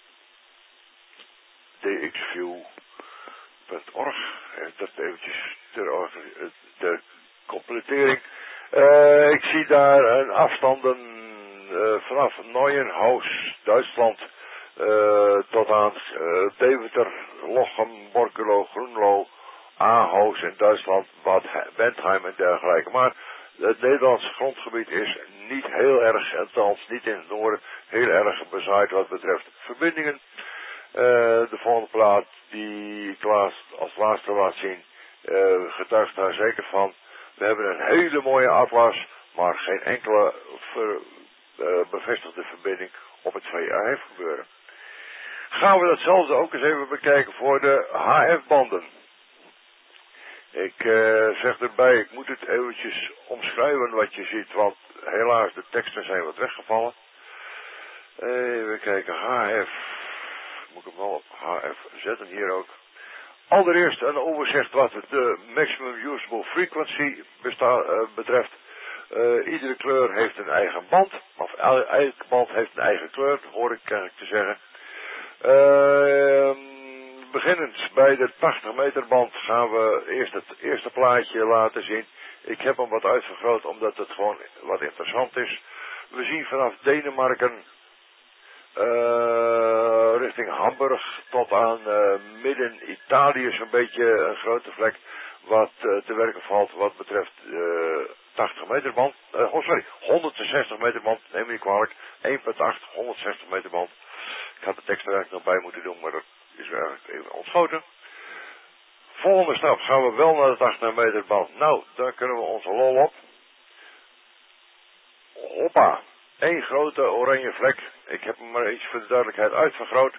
d x view punt org, dat eventjes ter, ter completering. Uh, ik zie daar een afstanden uh, vanaf Neuenhaus, Duitsland, uh, tot aan uh, Deventer, Lochem, Borculo, Groenlo, Ahaus in Duitsland, Bad Bentheim en dergelijke. Maar het Nederlandse grondgebied is niet heel erg, althans niet in het noorden, heel erg bezaaid wat betreft verbindingen. Uh, de volgende plaat die ik laatst, als laatste laat zien, uh, getuigt daar zeker van. We hebben een hele mooie atlas, maar geen enkele ver, uh, bevestigde verbinding op het V H F gebeuren. Gaan we datzelfde ook eens even bekijken voor de H F-banden. Ik uh, zeg erbij, ik moet het eventjes omschrijven wat je ziet, want helaas de teksten zijn wat weggevallen. Even kijken, H F, moet ik hem wel op H F zetten hier ook. Allereerst een overzicht wat de maximum usable frequency besta uh, betreft. Uh, iedere kleur heeft een eigen band, of elke band heeft een eigen kleur, hoor ik eigenlijk te zeggen. Uh, beginnend bij de tachtig meter band gaan we eerst het eerste plaatje laten zien. Ik heb hem wat uitvergroot omdat het gewoon wat interessant is. We zien vanaf Denemarken uh, richting Hamburg tot aan uh, midden Italië zo'n beetje een grote vlek wat uh, te werken valt wat betreft uh, tachtig meter band. Uh, oh sorry, honderdzestig meter band, neem me niet kwalijk. één komma acht, honderdzestig meter band. Ik had de tekst er eigenlijk nog bij moeten doen, maar dat is eigenlijk even ontschoten. Volgende stap gaan we wel naar de tachtig meter band. Nou, daar kunnen we onze lol op. Hoppa. Eén grote oranje vlek. Ik heb hem maar iets voor de duidelijkheid uitvergroot.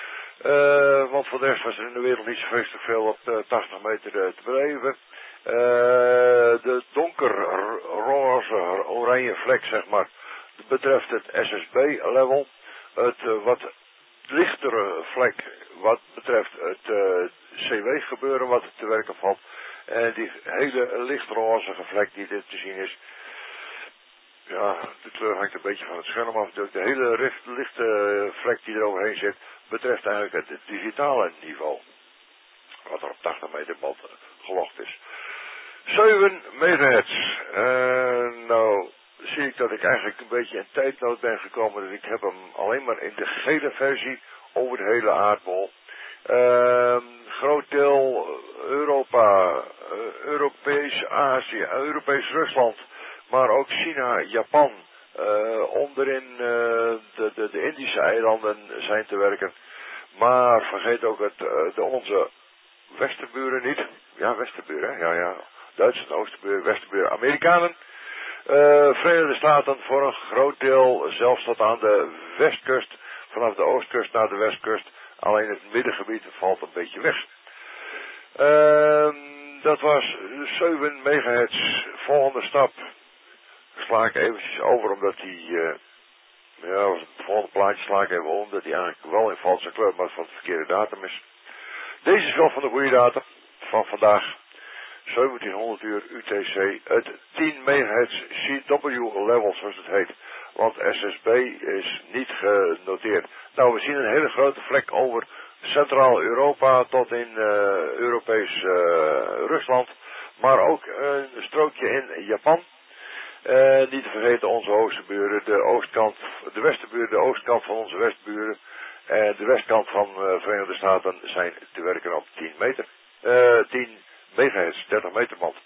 Uh, want voor de rest was er in de wereld niet zo veel op de tachtig meter uh, te beleven. Uh, de donkerroze oranje vlek, zeg maar, betreft het S S B-level. Het uh, wat lichtere vlek wat betreft het uh, C W-gebeuren wat te werken valt. En die hele lichtroze vlek die dit te zien is. Ja, de kleur hangt een beetje van het scherm af. De hele richt, lichte vlek die er overheen zit, betreft eigenlijk het digitale niveau. Wat er op tachtig meter band gelogd is. zeven megahertz. Uh, nou, zie ik dat ik eigenlijk een beetje in tijdnood ben gekomen. Dus ik heb hem alleen maar in de gele versie over de hele aardbol. Uh, groot deel Europa, uh, Europees Azië, Europees Rusland, maar ook China, Japan, uh, onderin uh, de, de, de Indische eilanden zijn te werken. Maar vergeet ook het, uh, de, onze westerburen niet. Ja, westerburen, ja, ja. Duitse oosterburen, westerburen, Amerikanen. Uh, Verenigde Staten voor een groot deel, zelfs tot aan de westkust, vanaf de oostkust naar de westkust. Alleen het middengebied valt een beetje weg. Uh, dat was zeven megahertz. Volgende stap sla ik eventjes over, omdat die, uh, ja, het volgende plaatje sla ik even om, omdat die eigenlijk wel in valse kleur, maar van de verkeerde datum is. Deze is wel van de goede datum, van vandaag. zeventienhonderd uur U T C, het tien megahertz C W level zoals het heet. Want S S B is niet genoteerd. Nou, we zien een hele grote vlek over Centraal-Europa tot in uh, Europees uh, Rusland. Maar ook een strookje in Japan. Uh, niet te vergeten onze oostenburen, de oostkant, de westenburen, de oostkant van onze westburen. En de westkant van de uh, Verenigde Staten zijn te werken op tien meter. Uh, tien megahertz, dertig meter band.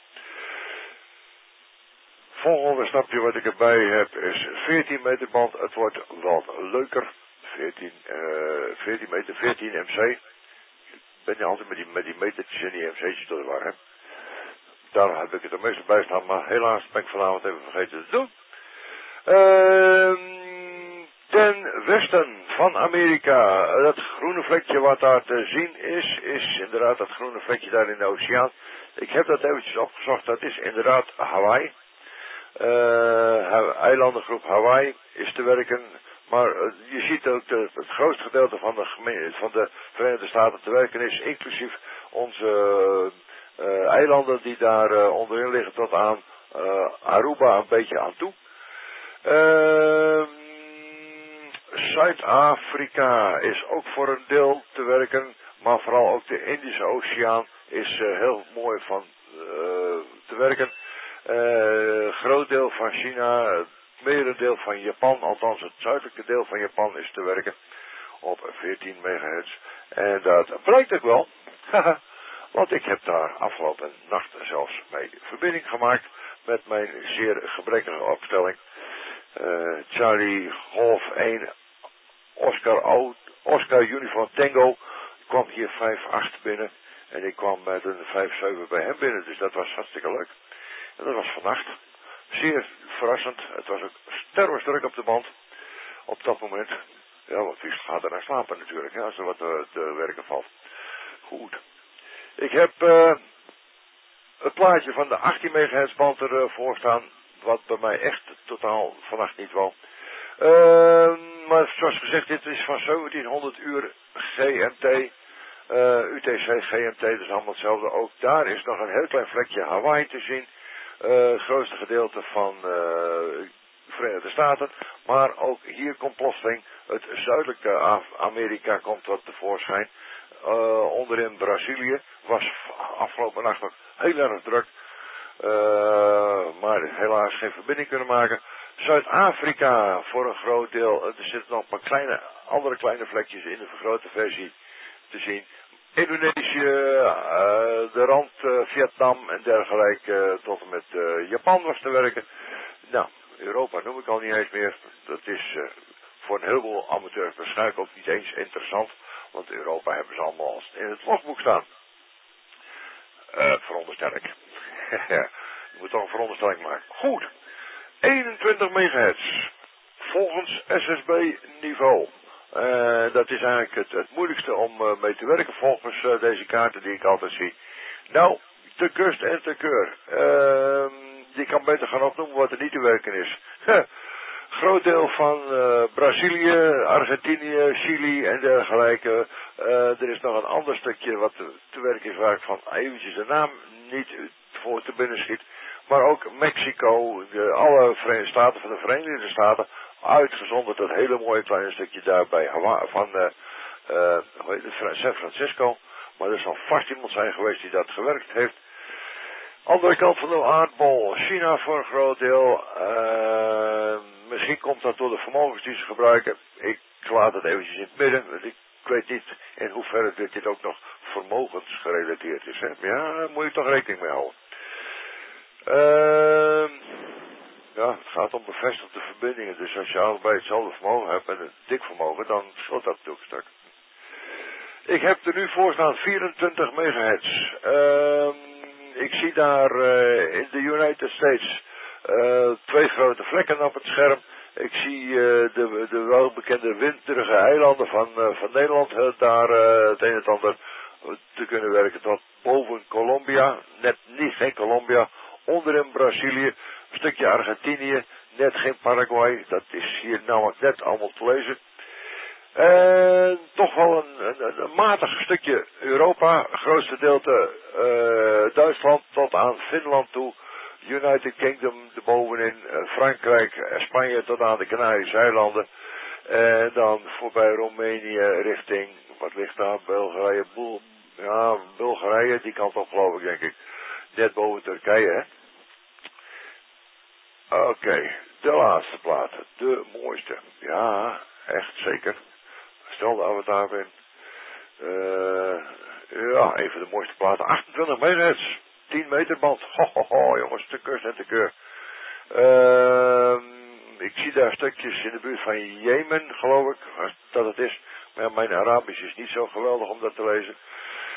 Volgende stapje wat ik erbij heb is veertien meter band. Het wordt wat leuker. veertien, uh, veertien meter, veertien M C. Ik ben je altijd met die, met die metertjes en die M C'tjes door de war, hè. Daar heb ik het er meestal bij staan, maar helaas ben ik vanavond even vergeten te doen. Ehm ten westen van Amerika, dat groene vlekje wat daar te zien is, is inderdaad dat groene vlekje daar in de oceaan. Ik heb dat eventjes opgezocht, dat is inderdaad Hawaii. Uh, eilandengroep Hawaii is te werken, maar uh, je ziet ook dat het grootste gedeelte van de, gemeen, van de Verenigde Staten te werken is, inclusief onze uh, uh, eilanden die daar uh, onderin liggen tot aan uh, Aruba een beetje aan toe. Uh, Zuid-Afrika is ook voor een deel te werken, maar vooral ook de Indische Oceaan is uh, heel mooi van uh, te werken. Uh, groot deel van China, het merendeel van Japan, althans het zuidelijke deel van Japan is te werken op veertien megahertz. En dat blijkt ook wel, want ik heb daar afgelopen nacht zelfs mee verbinding gemaakt met mijn zeer gebrekkige opstelling. Uh, Charlie Golf één, Oscar, Out, Oscar Uniform Tango, kwam hier vijf acht binnen en ik kwam met een vijf zeven bij hem binnen, dus dat was hartstikke leuk. En dat was vannacht. Zeer verrassend. Het was ook stervens druk op de band. Op dat moment. Ja, want wie gaat er naar slapen natuurlijk, hè, als er wat te, te werken valt. Goed. Ik heb uh, het plaatje van de achttien megahertz band ervoor uh, staan. Wat bij mij echt totaal vannacht niet wou. Uh, maar zoals gezegd, dit is van zeventienhonderd uur G M T. Uh, U T C, G M T, dat is allemaal hetzelfde. Ook daar is nog een heel klein vlekje Hawaii te zien. Uh, het grootste gedeelte van uh, de Verenigde Staten. Maar ook hier komt plotseling het zuidelijke Af- Amerika komt wat tevoorschijn. Uh, onderin Brazilië was afgelopen nacht nog heel erg druk. Uh, maar helaas geen verbinding kunnen maken. Zuid-Afrika voor een groot deel. Er zitten nog een paar kleine, andere kleine vlekjes in de vergrote versie te zien. Indonesië, uh, de rand uh, Vietnam en dergelijke uh, tot en met uh, Japan was te werken. Nou, Europa noem ik al niet eens meer. Dat is uh, voor een heleboel amateurs waarschijnlijk ook niet eens interessant. Want Europa hebben ze allemaal in het logboek staan. Uh, veronderstel ik. Je moet toch een veronderstelling maken. Goed. eenentwintig megahertz. Volgens S S B niveau. Uh, dat is eigenlijk het, het moeilijkste om uh, mee te werken volgens uh, deze kaarten die ik altijd zie. Nou, te kust en te keur. Uh, je kan beter gaan opnoemen wat er niet te werken is. Groot deel van uh, Brazilië, Argentinië, Chili en dergelijke. Uh, er is nog een ander stukje wat te, te werken is waar ik van eventjes de naam niet voor te binnen schiet. Maar ook Mexico, de, alle Verenigde Staten van de Verenigde Staten. Uitgezonderd dat hele mooie kleine stukje daar bij Hawaii, van uh, uh, hoe heet het, San Francisco. Maar er zal vast iemand zijn geweest die dat gewerkt heeft. Andere kant van de aardbol, China voor een groot deel. Uh, misschien komt dat door de vermogens die ze gebruiken. Ik laat het eventjes in het midden. Want ik weet niet in hoeverre dit, dit ook nog vermogensgerelateerd is. Hè? Ja, daar moet je toch rekening mee houden. Uh, ja, het gaat om bevestigde verbindingen. Dus als je allebei hetzelfde vermogen hebt en een dik vermogen, dan scheelt dat natuurlijk een stuk. Ik heb er nu voor staan vierentwintig megahertz. Uh, ik zie daar uh, in de United States uh, twee grote vlekken op het scherm. Ik zie uh, de, de welbekende winderige eilanden van, uh, van Nederland uh, daar uh, het een en het ander te kunnen werken tot boven Colombia. Net niet geen Colombia. Onderin Brazilië, een stukje Argentinië, net geen Paraguay. Dat is hier namelijk net allemaal te lezen. En toch wel een, een, een matig stukje Europa, grootste gedeelte uh, Duitsland tot aan Finland toe, United Kingdom erbovenin, uh, Frankrijk, uh, Spanje tot aan de Canarische eilanden. En dan voorbij Roemenië richting, wat ligt daar, Bulgarije, Boel, ja, Bulgarije, die kant op geloof ik denk ik. Net boven Turkije, hè. Oké, okay, de laatste plaat, de mooiste. Ja, echt zeker. Stel dat we daar ben. Uh, ja, even de mooiste platen. achtentwintig megahertz. tien meter band. Ho, ho, ho, jongens, te kust en te keur. Uh, ik zie daar stukjes in de buurt van Jemen, geloof ik, als dat het is. Maar ja, mijn Arabisch is niet zo geweldig om dat te lezen.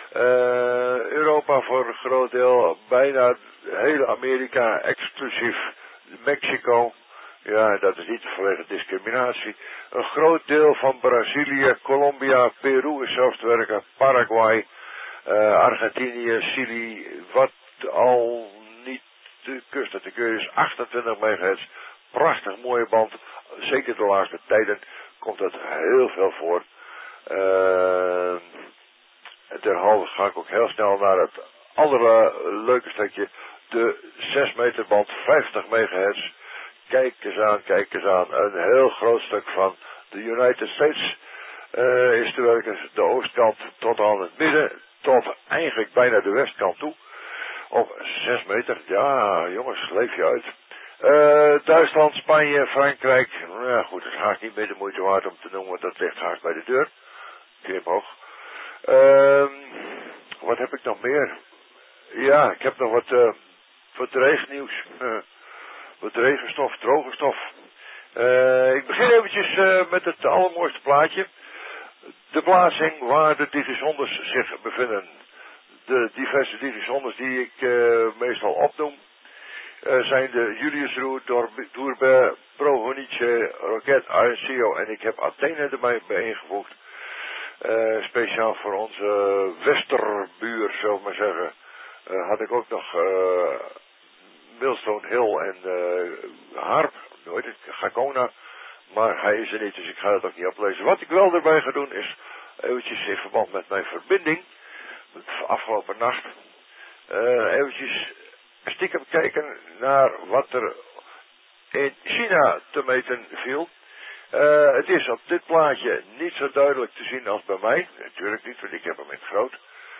Uh, Europa voor een groot deel, bijna hele Amerika, exclusief Mexico. Ja, dat is niet vanwege discriminatie. Een groot deel van Brazilië, Colombia, Peru is zelfs te werken, Paraguay, uh, Argentinië, Chili, wat al niet de kust uit de keur is, achtentwintig megahertz. Prachtig mooie band, zeker de laatste tijden komt dat heel veel voor. Uh, derhalve ga ik ook heel snel naar het andere leuke stukje, de zes meter band, vijftig megahertz. Kijk eens aan, kijk eens aan. Een heel groot stuk van de United States uh, is te werken. De oostkant tot aan het midden, tot eigenlijk bijna de westkant toe. Op zes meter. Ja, jongens, leef je uit. Uh, Duitsland, Spanje, Frankrijk. Nou ja, goed, dat is haast niet meer de moeite waard om te noemen, want dat ligt haast bij de deur. Krimhoog. Uh, wat heb ik nog meer? Ja, ik heb nog wat, uh, wat regennieuws. Uh, Wat regenstof, droge stof. Uh, ik begin eventjes uh, met het allermooiste plaatje. De plaatsing waar de divisondes zich bevinden. De diverse divisondes die ik uh, meestal opnoem. Uh, zijn de Juliusroute, Dourbe, Prohonice, Roquette, Arcio en ik heb Athene erbij bijeengevoegd. Uh, speciaal voor onze westerbuur, zullen we maar zeggen. Uh, had ik ook nog... Uh, Millstone Hill en uh, Harp, nooit het, Gacona, maar hij is er niet, dus ik ga het ook niet oplezen. Wat ik wel erbij ga doen is, eventjes in verband met mijn verbinding, afgelopen nacht, uh, eventjes stiekem kijken naar wat er in China te meten viel. Uh, het is op dit plaatje niet zo duidelijk te zien als bij mij, natuurlijk niet, want ik heb hem in het groot.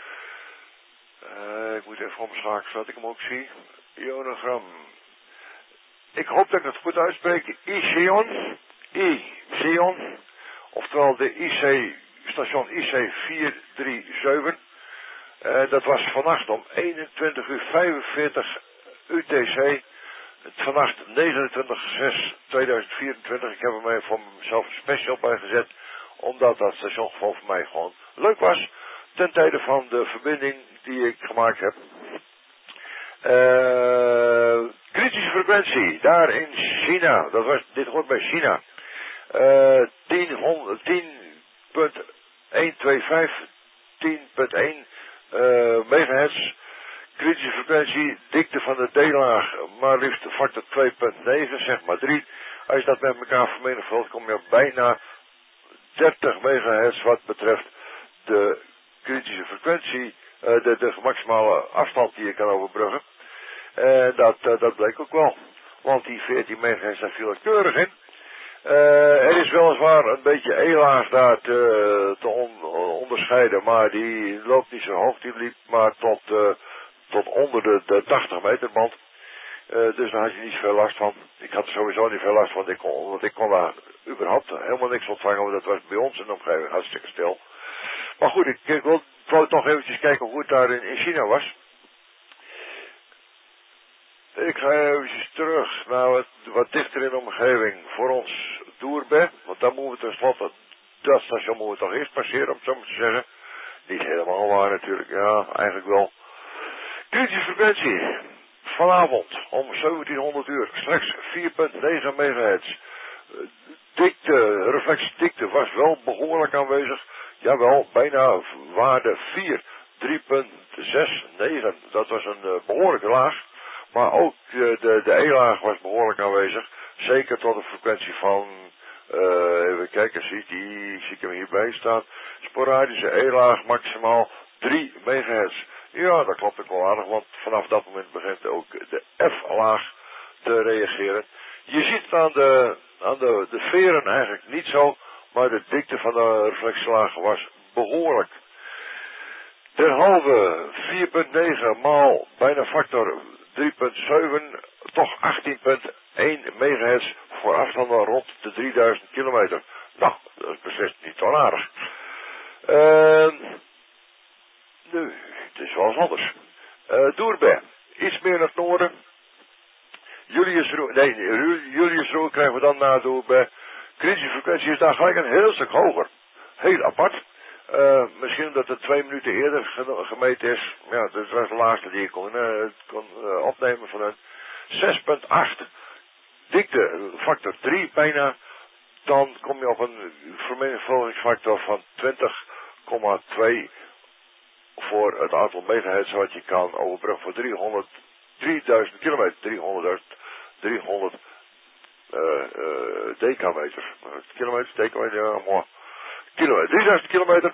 Uh, ik moet even omschakelen zodat ik hem ook zie. Ionogram. Ik hoop dat ik het goed uitspreek. I-Xeon. I-Xeon. Oftewel de I C, station I C vier drie zeven. Uh, dat was vannacht om eenentwintig uur vijfenveertig U T C. Vannacht negenentwintig zes tweeduizend vierentwintig. Ik heb er mij voor mezelf een special bij gezet. Omdat dat station gewoon voor mij gewoon leuk was. Ten tijde van de verbinding die ik gemaakt heb. Uh, kritische frequentie, daar in China, dat was, dit hoort bij China, uh, tien punt honderdvijfentwintig, tien punt één uh, megahertz, kritische frequentie, dikte van de D-laag, maar liefst factor twee punt negen, zeg maar drie, als je dat met elkaar vermenigvuldigt, kom je op bijna dertig megahertz wat betreft de kritische frequentie, uh, de, de maximale afstand die je kan overbruggen. En uh, dat, uh, dat bleek ook wel. Want die veertien megahertz daar viel er keurig in. Uh, er is weliswaar een beetje E-laag daar te, te on, onderscheiden. Maar die loopt niet zo hoog. Die liep maar tot, uh, tot onder de, de tachtig meter band. Uh, dus daar had je niet veel last van. Ik had er sowieso niet veel last van. Ik kon, want ik kon daar überhaupt helemaal niks ontvangen. Want dat was bij ons in de omgeving hartstikke stil. Maar goed, ik, ik wil, wou toch eventjes kijken hoe het daar in, in China was. Ik ga eventjes terug naar wat, wat dichter in de omgeving voor ons Dourbe. Want dan moeten we tenslotte, dat station moeten we toch eerst passeren, om het zo maar te zeggen. Niet helemaal waar natuurlijk, ja, eigenlijk wel. Kritische frequentie. Vanavond om zeventienhonderd uur, slechts vier punt negen megahertz. Dikte, reflectiedikte was wel behoorlijk aanwezig. Jawel, bijna waarde vier, drie punt zes negen. Dat was een uh, behoorlijke laag. Maar ook uh, de, de E-laag was behoorlijk aanwezig. Zeker tot een frequentie van, uh, even kijken, zie, die, zie ik hem hierbij staan. Sporadische E-laag maximaal drie megahertz. Ja, dat klopt ook wel aardig, want vanaf dat moment begint ook de F-laag te reageren. Je ziet het aan de, aan de, de veren eigenlijk niet zo, maar de dikte van de reflectielaag was behoorlijk. Derhalve vier punt negen maal bijna factor drie punt zeven, toch achttien punt één megahertz voor afstanden rond de drieduizend kilometer. Nou, dat is beslist niet onaardig. Uh, nu, het is wel eens anders. Uh, Dourbe, iets meer naar het noorden. Juliusroute, nee, Juliusroute krijgen we dan na Dourbe. Kritische frequentie is daar gelijk een heel stuk hoger. Heel apart. Uh, misschien omdat het twee minuten eerder gemeten is. Ja, dat was de laatste die ik kon, uh, kon uh, opnemen van een zes komma acht. Dikte, factor drie bijna. Dan kom je op een vermenigvuldigingsfactor van twintig komma twee voor het aantal megahertz wat je kan overbruggen voor driehonderd, drieduizend kilometer. driehonderd, driehonderd uh, uh, decameter. Kilometer, decameter, ja, mooi. Kilometer, drieduizend kilometer.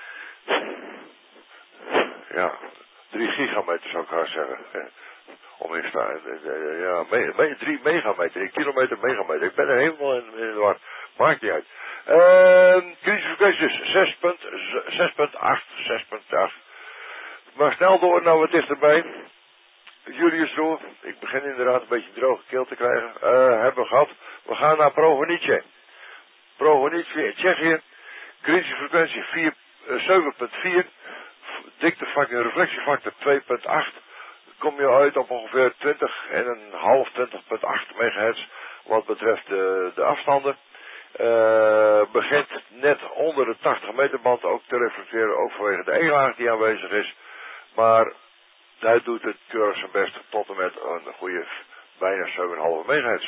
Ja, drie gigameter zou ik haar zeggen. Om in te staan. Ja, me, me, drie megameter. Kilometer, megameter. Ik ben er helemaal in, in de war. Maakt niet uit. Uh, Crisisfrequenties zes komma acht. zes komma acht. Maar snel door, nou wat is erbij? Julius Roer, ik begin inderdaad een beetje droge keel te krijgen. Uh, hebben we gehad. We gaan naar Prohonice. Prohonice in Tsjechië. Crisisfrequentie zeven komma vier. Diktefactor, reflectiefactor twee komma acht. Kom je uit op ongeveer twintig en een half, twintig komma acht megahertz wat betreft de, de afstanden. Uh, begint net onder de tachtig meter band ook te reflecteren, ook vanwege de E-laag die aanwezig is. Maar hij doet het keurig zijn best tot en met een goede bijna zeven komma vijf megahertz.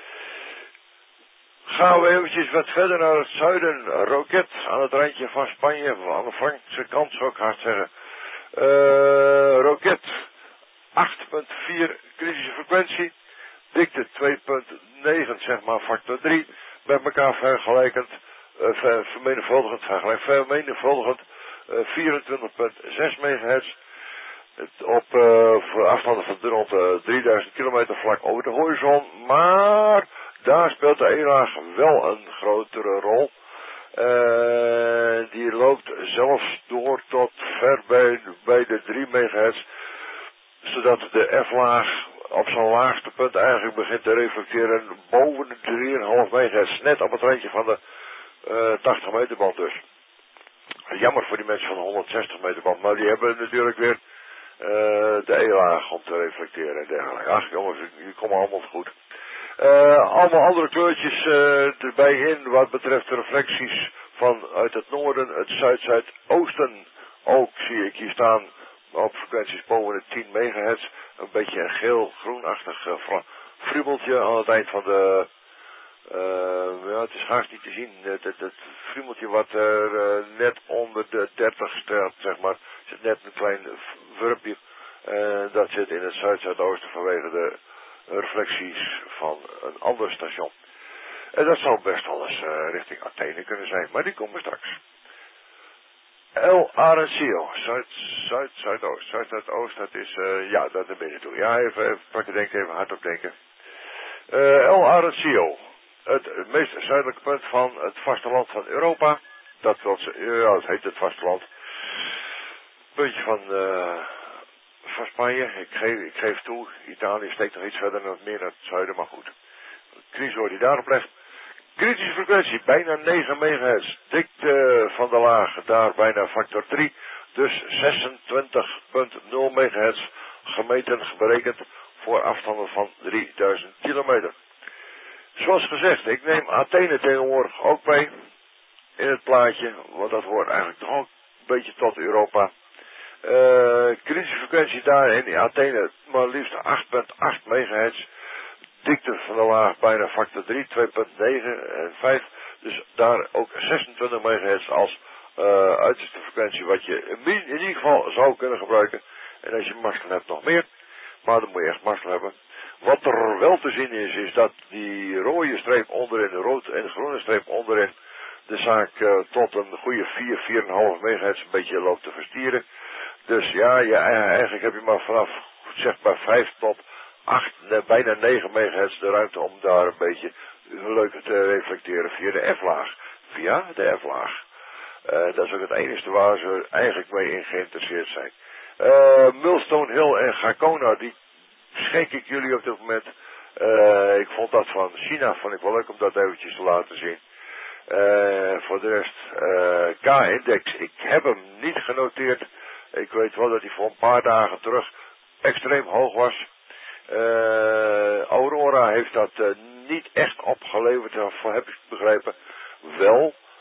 Gaan we eventjes wat verder naar het zuiden. Roquet aan het randje van Spanje, aan de Frankse kant zou ik haast zeggen. Uh, Roquet acht komma vier kritische frequentie. Dikte twee komma negen, zeg maar factor drie. Met elkaar vergelijkend, uh, ver, vermenigvuldigend, vergelijk, vermenigvuldigend uh, vierentwintig komma zes megahertz. Op uh, voor afstanden van rond uh, drieduizend kilometer vlak over de horizon. Maar daar speelt de E-laag wel een grotere rol. Uh, die loopt zelfs door tot ver bij, bij de drie megahertz. Zodat de F-laag op zijn laagste punt eigenlijk begint te reflecteren boven de drie komma vijf megahertz. Net op het randje van de uh, tachtig meter band dus. Jammer voor die mensen van de honderdzestig meter band. Maar die hebben natuurlijk weer uh, de E-laag om te reflecteren en dergelijke. Ach jongens, die komen allemaal goed. Uh, allemaal andere kleurtjes uh, erbij in wat betreft de reflecties vanuit het noorden, het zuid-zuidoosten. Ook zie ik hier staan op frequenties boven de tien megahertz. Een beetje een geel-groenachtig uh, friemeltje aan het eind van de... Uh, ja, het is haast niet te zien. Het, het, het friemeltje wat er uh, net onder de dertig staat, zeg maar. Zit net een klein wurmpje. Uh, dat zit in het zuid-zuidoosten vanwege de reflecties van een ander station. En dat zou best wel eens uh, richting Athene kunnen zijn, maar die komen straks. El Arencio, zuid, zuid, zuidoost, zuid, zuidoost, dat is, uh, ja, dat naar binnen toe. Ja, even, even pakken denken, even hardop denken. Uh, El Arencio, het meest zuidelijke punt van het vasteland van Europa. Dat wil ze, ja, het heet het vasteland. Puntje van, uh, van Spanje, ik geef, ik geef toe, Italië steekt nog iets verder nog meer naar het zuiden, maar goed. Criso die daarop legt. Kritische frequentie, bijna negen megahertz. Dikte van de laag, daar bijna factor drie. Dus zesentwintig komma nul megahertz gemeten, berekend voor afstanden van drieduizend kilometer. Zoals gezegd, ik neem Athene tegenwoordig ook mee in het plaatje, want dat hoort eigenlijk toch ook een beetje tot Europa. Uh, kritische frequentie daar in Athene maar liefst acht komma acht megahertz. Dikte van de laag bijna factor drie, twee komma negen en vijf. Dus daar ook zesentwintig megahertz als uh, uiterste frequentie wat je in, in ieder geval zou kunnen gebruiken. En als je mazzel hebt nog meer. Maar dan moet je echt mazzel hebben. Wat er wel te zien is, is dat die rode streep onderin, de rood en de groene streep onderin, de zaak uh, tot een goede vier, vier komma vijf megahertz een beetje loopt te verstieren. Dus ja, ja, eigenlijk heb je maar vanaf zeg maar vijf tot acht, bijna negen megahertz de ruimte om daar een beetje leuker te reflecteren via de F-laag. Via de F-laag. Uh, dat is ook het enige waar ze eigenlijk mee in geïnteresseerd zijn. Uh, Millstone Hill en Gakona, die schenk ik jullie op dit moment. Uh, ik vond dat van China, vond ik wel leuk om dat eventjes te laten zien. Uh, voor de rest, uh, K-index, ik heb hem niet genoteerd. Ik weet wel dat hij voor een paar dagen terug extreem hoog was. Uh, Aurora heeft dat uh, niet echt opgeleverd, daarvoor heb ik begrepen. Wel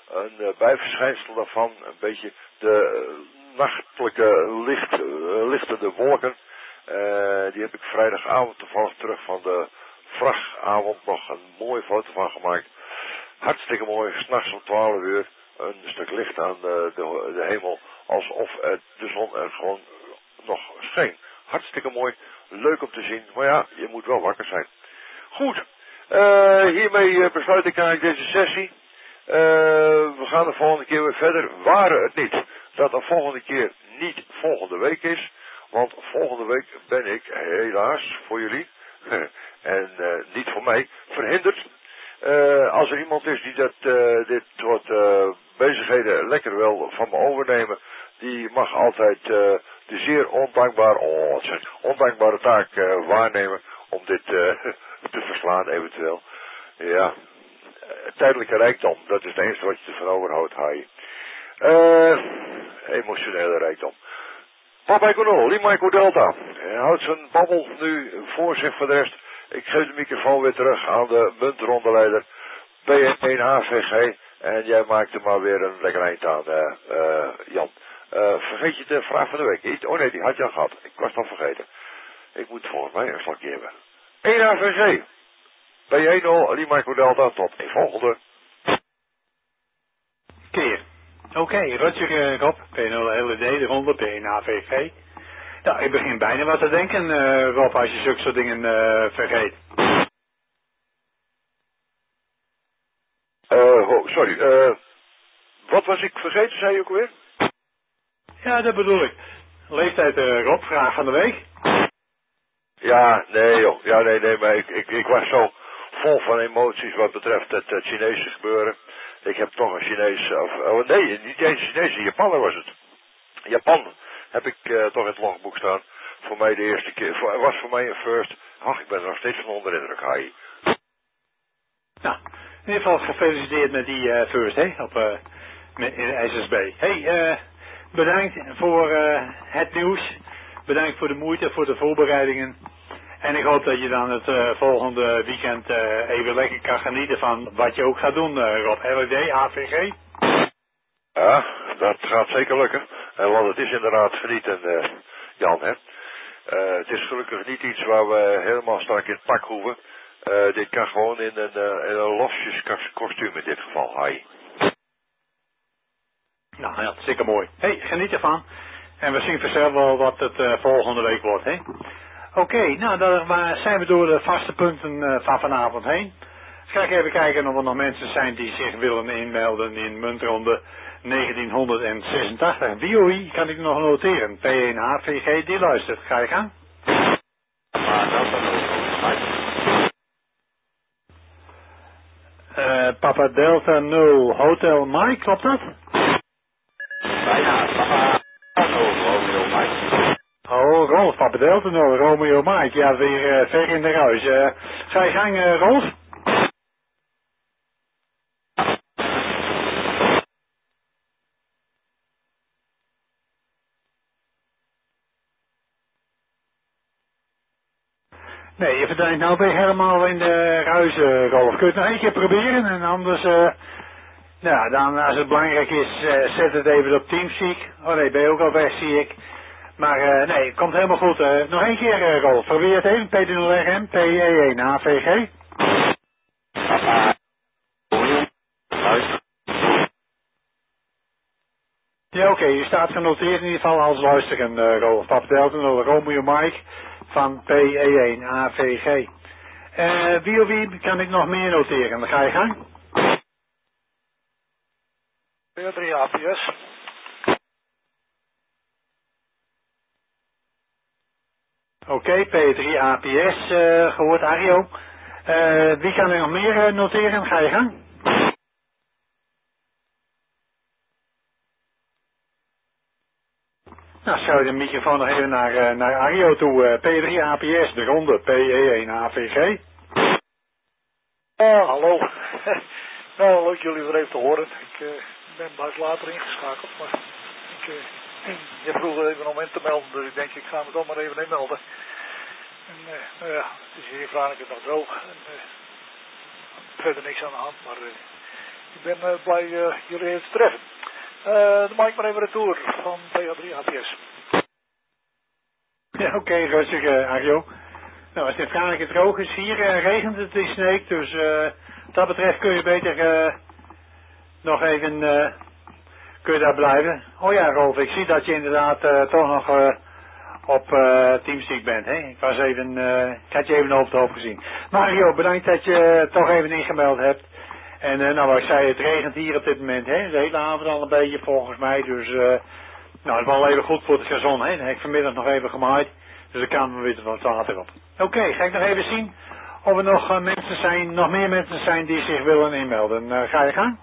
een uh, bijverschijnsel daarvan, een beetje de uh, nachtelijke licht, uh, lichtende wolken. Uh, die heb ik vrijdagavond toevallig terug van de vrachtavond nog een mooie foto van gemaakt. Hartstikke mooi, 's nachts om twaalf uur, een stuk licht aan de, de, de hemel, alsof uh, de zon er gewoon nog scheen. Hartstikke mooi, leuk om te zien, maar ja, je moet wel wakker zijn. Goed, uh, hiermee uh, besluit ik eigenlijk deze sessie. Uh, we gaan de volgende keer weer verder. Waren het niet dat de volgende keer niet volgende week is, want volgende week ben ik helaas voor jullie, en uh, niet voor mij, verhinderd. Uh, als er iemand is die dat, uh, dit soort uh, bezigheden lekker wil van me overnemen, die mag altijd uh, de zeer ondankbare, oh, wat zeg, ondankbare taak uh, waarnemen om dit uh, te verslaan eventueel. Ja, tijdelijke rijkdom, dat is het enige wat je ervan overhoudt, haai. Uh, emotionele rijkdom. Papa Econo, Lima Eco Delta. Hij houdt zijn babbel nu voor zich voor de rest. Ik geef de microfoon weer terug aan de muntrondeleider P één A V G. En jij maakt er maar weer een lekker eind aan, uh, uh, Jan. Uh, vergeet je de vraag van de week niet? Oh nee, die had je al gehad. Ik was het al vergeten. Ik moet volgens mij een slokje hebben. één A V G. P één nul, Lima Eco Delta. Tot een volgende keer. Oké, okay, Roger uh, Rob, P nul L E D, de ronde, P één A V G. Ja, ik begin bijna wat te denken, uh, Rob, als je zulke soort dingen uh, vergeet. Uh, oh, sorry, uh, wat was ik vergeten, zei je ook weer? Ja, dat bedoel ik. Leeftijd uh, Rob, vraag van de week. Ja, nee joh, ja nee, nee, maar ik, ik, ik was zo vol van emoties wat betreft het uh, Chinese gebeuren. Ik heb toch een Chinees, of, oh nee, niet eens Chinees, een Japaner was het. Japan heb ik uh, toch in het logboek staan. Voor mij de eerste keer, voor, was voor mij een first. Ach, ik ben er nog steeds van onder de indruk, Hai. Nou, in ieder geval gefeliciteerd met die uh, first, hè, op uh, met, in S S B. Hey, uh, bedankt voor uh, het nieuws. Bedankt voor de moeite, voor de voorbereidingen. En ik hoop dat je dan het uh, volgende weekend uh, even lekker kan genieten van wat je ook gaat doen, uh, Rob. L E D, A V G. Ja, dat gaat zeker lukken. Uh, want het is inderdaad genieten, uh, Jan, hè. Uh, het is gelukkig niet iets waar we helemaal strak in het pak hoeven. Uh, dit kan gewoon in een, uh, in een losjes kostuum in dit geval, Hai. Nou ja, zeker mooi. Hey, geniet ervan. En we zien vanzelf wel wat het uh, volgende week wordt, hè. Oké, okay, nou dan zijn we door de vaste punten uh, van vanavond heen. Ga ik even kijken of er nog mensen zijn die zich willen inmelden in muntronde negentienhonderdzesentachtig. Wie of wie kan ik nog noteren? P één A V G, die luistert. Ga je gang. Uh, Papa Delta nul Hotel Mike, klopt dat? Bijna, Papa nul Romeo Mike. Oh, Rolf, Papa Delta nul Romeo Mike. Ja, weer uh, ver in de ruis. Uh, ga je gang, uh, Rolf? Nee, je verdwijnt nou weer helemaal in de ruis, uh, Rolf. Kun je het nog één keer proberen en anders... Uh, nou, dan als het belangrijk is, uh, zet het even op Teamspeak. Oh nee, ben je ook al weg, zie ik. Maar uh, nee, het komt helemaal goed. Uh, nog één keer, uh, Rolf. Probeer het even. P nul R M, P E één A V G. Ja, oké. Okay, je staat genoteerd in ieder geval als luisteren, uh, Rolf. Papa Delta nul Romeo Mike van P E één A V G. Uh, wie of wie kan ik nog meer noteren? Dan ga je gang. P drie A P S. Oké, okay, P drie A P S, uh, gehoord, Ario. Uh, wie kan er nog meer uh, noteren? Ga je gang. Nou, zou je de microfoon nog even naar, uh, naar Ario toe. Uh, P drie A P S, de ronde, P E één A V G. Ah, hallo. Nou, leuk jullie weer even te horen. Ik uh, ben pas later ingeschakeld, maar ik... Uh, Je vroeg even om in te melden, dus ik denk ik ga me toch maar even inmelden. En uh, nou ja, dus hier vraag ik het nog droog. En, uh, verder niks aan de hand, maar uh, Ik ben uh, blij uh, jullie even te treffen. Uh, dan maak ik maar even een tour van P A drie H P S. Ja, oké, okay, rustig, uh, Arjo. Nou, als dit vragen droog is, hier uh, regent het in Sneek, dus uh, wat dat betreft kun je beter uh, nog even, uh, kun je daar blijven. Oh ja, Rolf, ik zie dat je inderdaad uh, toch nog uh, op uh, Teamspeak bent, hè? Ik was even, uh, ik had je even over het hoofd gezien. Mario, bedankt dat je uh, toch even ingemeld hebt. En uh, nou, wat ik zei, het regent hier op dit moment, hè? De hele avond al een beetje volgens mij, dus uh, nou, het is wel even goed voor het gazon, hè? Dat heb ik vanmiddag nog even gemaaid, dus er kan weer wat water op. Oké, okay, ga ik nog even zien of er nog uh, mensen zijn, nog meer mensen zijn die zich willen inmelden. Uh, ga je gang?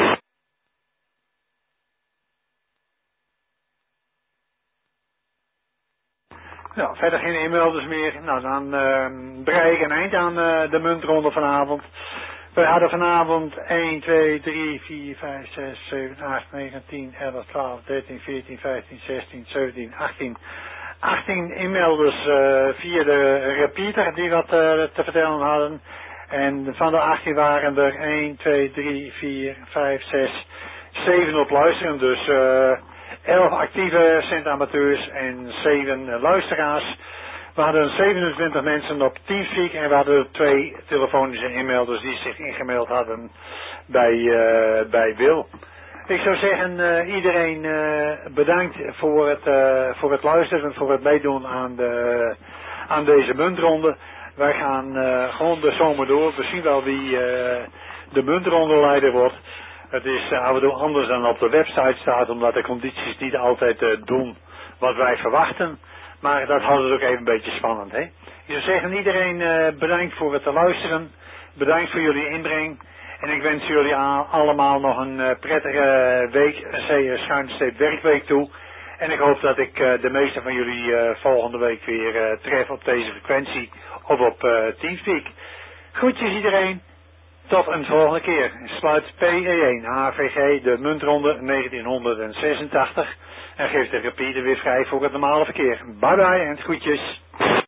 Nou, verder geen inmelders meer. Nou, dan uh, brei ik een eind aan uh, de muntronde vanavond. We hadden vanavond één, twee, drie, vier, vijf, zes, zeven, acht, negen, tien, elf, twaalf, dertien, veertien, vijftien, zestien, zeventien, achttien. achttien inmelders uh, via de repeater die wat uh, te vertellen hadden. En van de achttien waren er één, twee, drie, vier, vijf, zes, zeven op luisteren. Dus uh, elf actieve centamateurs en zeven uh, luisteraars. We hadden zevenentwintig mensen op Teamspeak en we hadden twee telefonische inmelders die zich ingemeld hadden bij, uh, bij Wil. Ik zou zeggen, uh, iedereen uh, bedankt voor het, uh, voor het luisteren en voor het meedoen aan, de, aan deze muntronde. Wij gaan uh, gewoon de zomer door. We zien wel wie uh, de muntrondeleider wordt. Het is uh, af en toe anders dan op de website staat, omdat de condities niet altijd uh, doen wat wij verwachten. Maar dat houdt het ook even een beetje spannend, hè. Ik zou zeggen, iedereen uh, bedankt voor het luisteren. Bedankt voor jullie inbreng. En ik wens jullie allemaal nog een uh, prettige week, een schuinsteep werkweek toe. En ik hoop dat ik uh, de meeste van jullie uh, volgende week weer uh, tref op deze frequentie of op uh, Teamspeak. Groetjes iedereen. Tot een volgende keer. Sluit P E één H V G de muntronde negentienhonderdzesentachtig. En geeft de repeater weer vrij voor het normale verkeer. Bye bye en groetjes.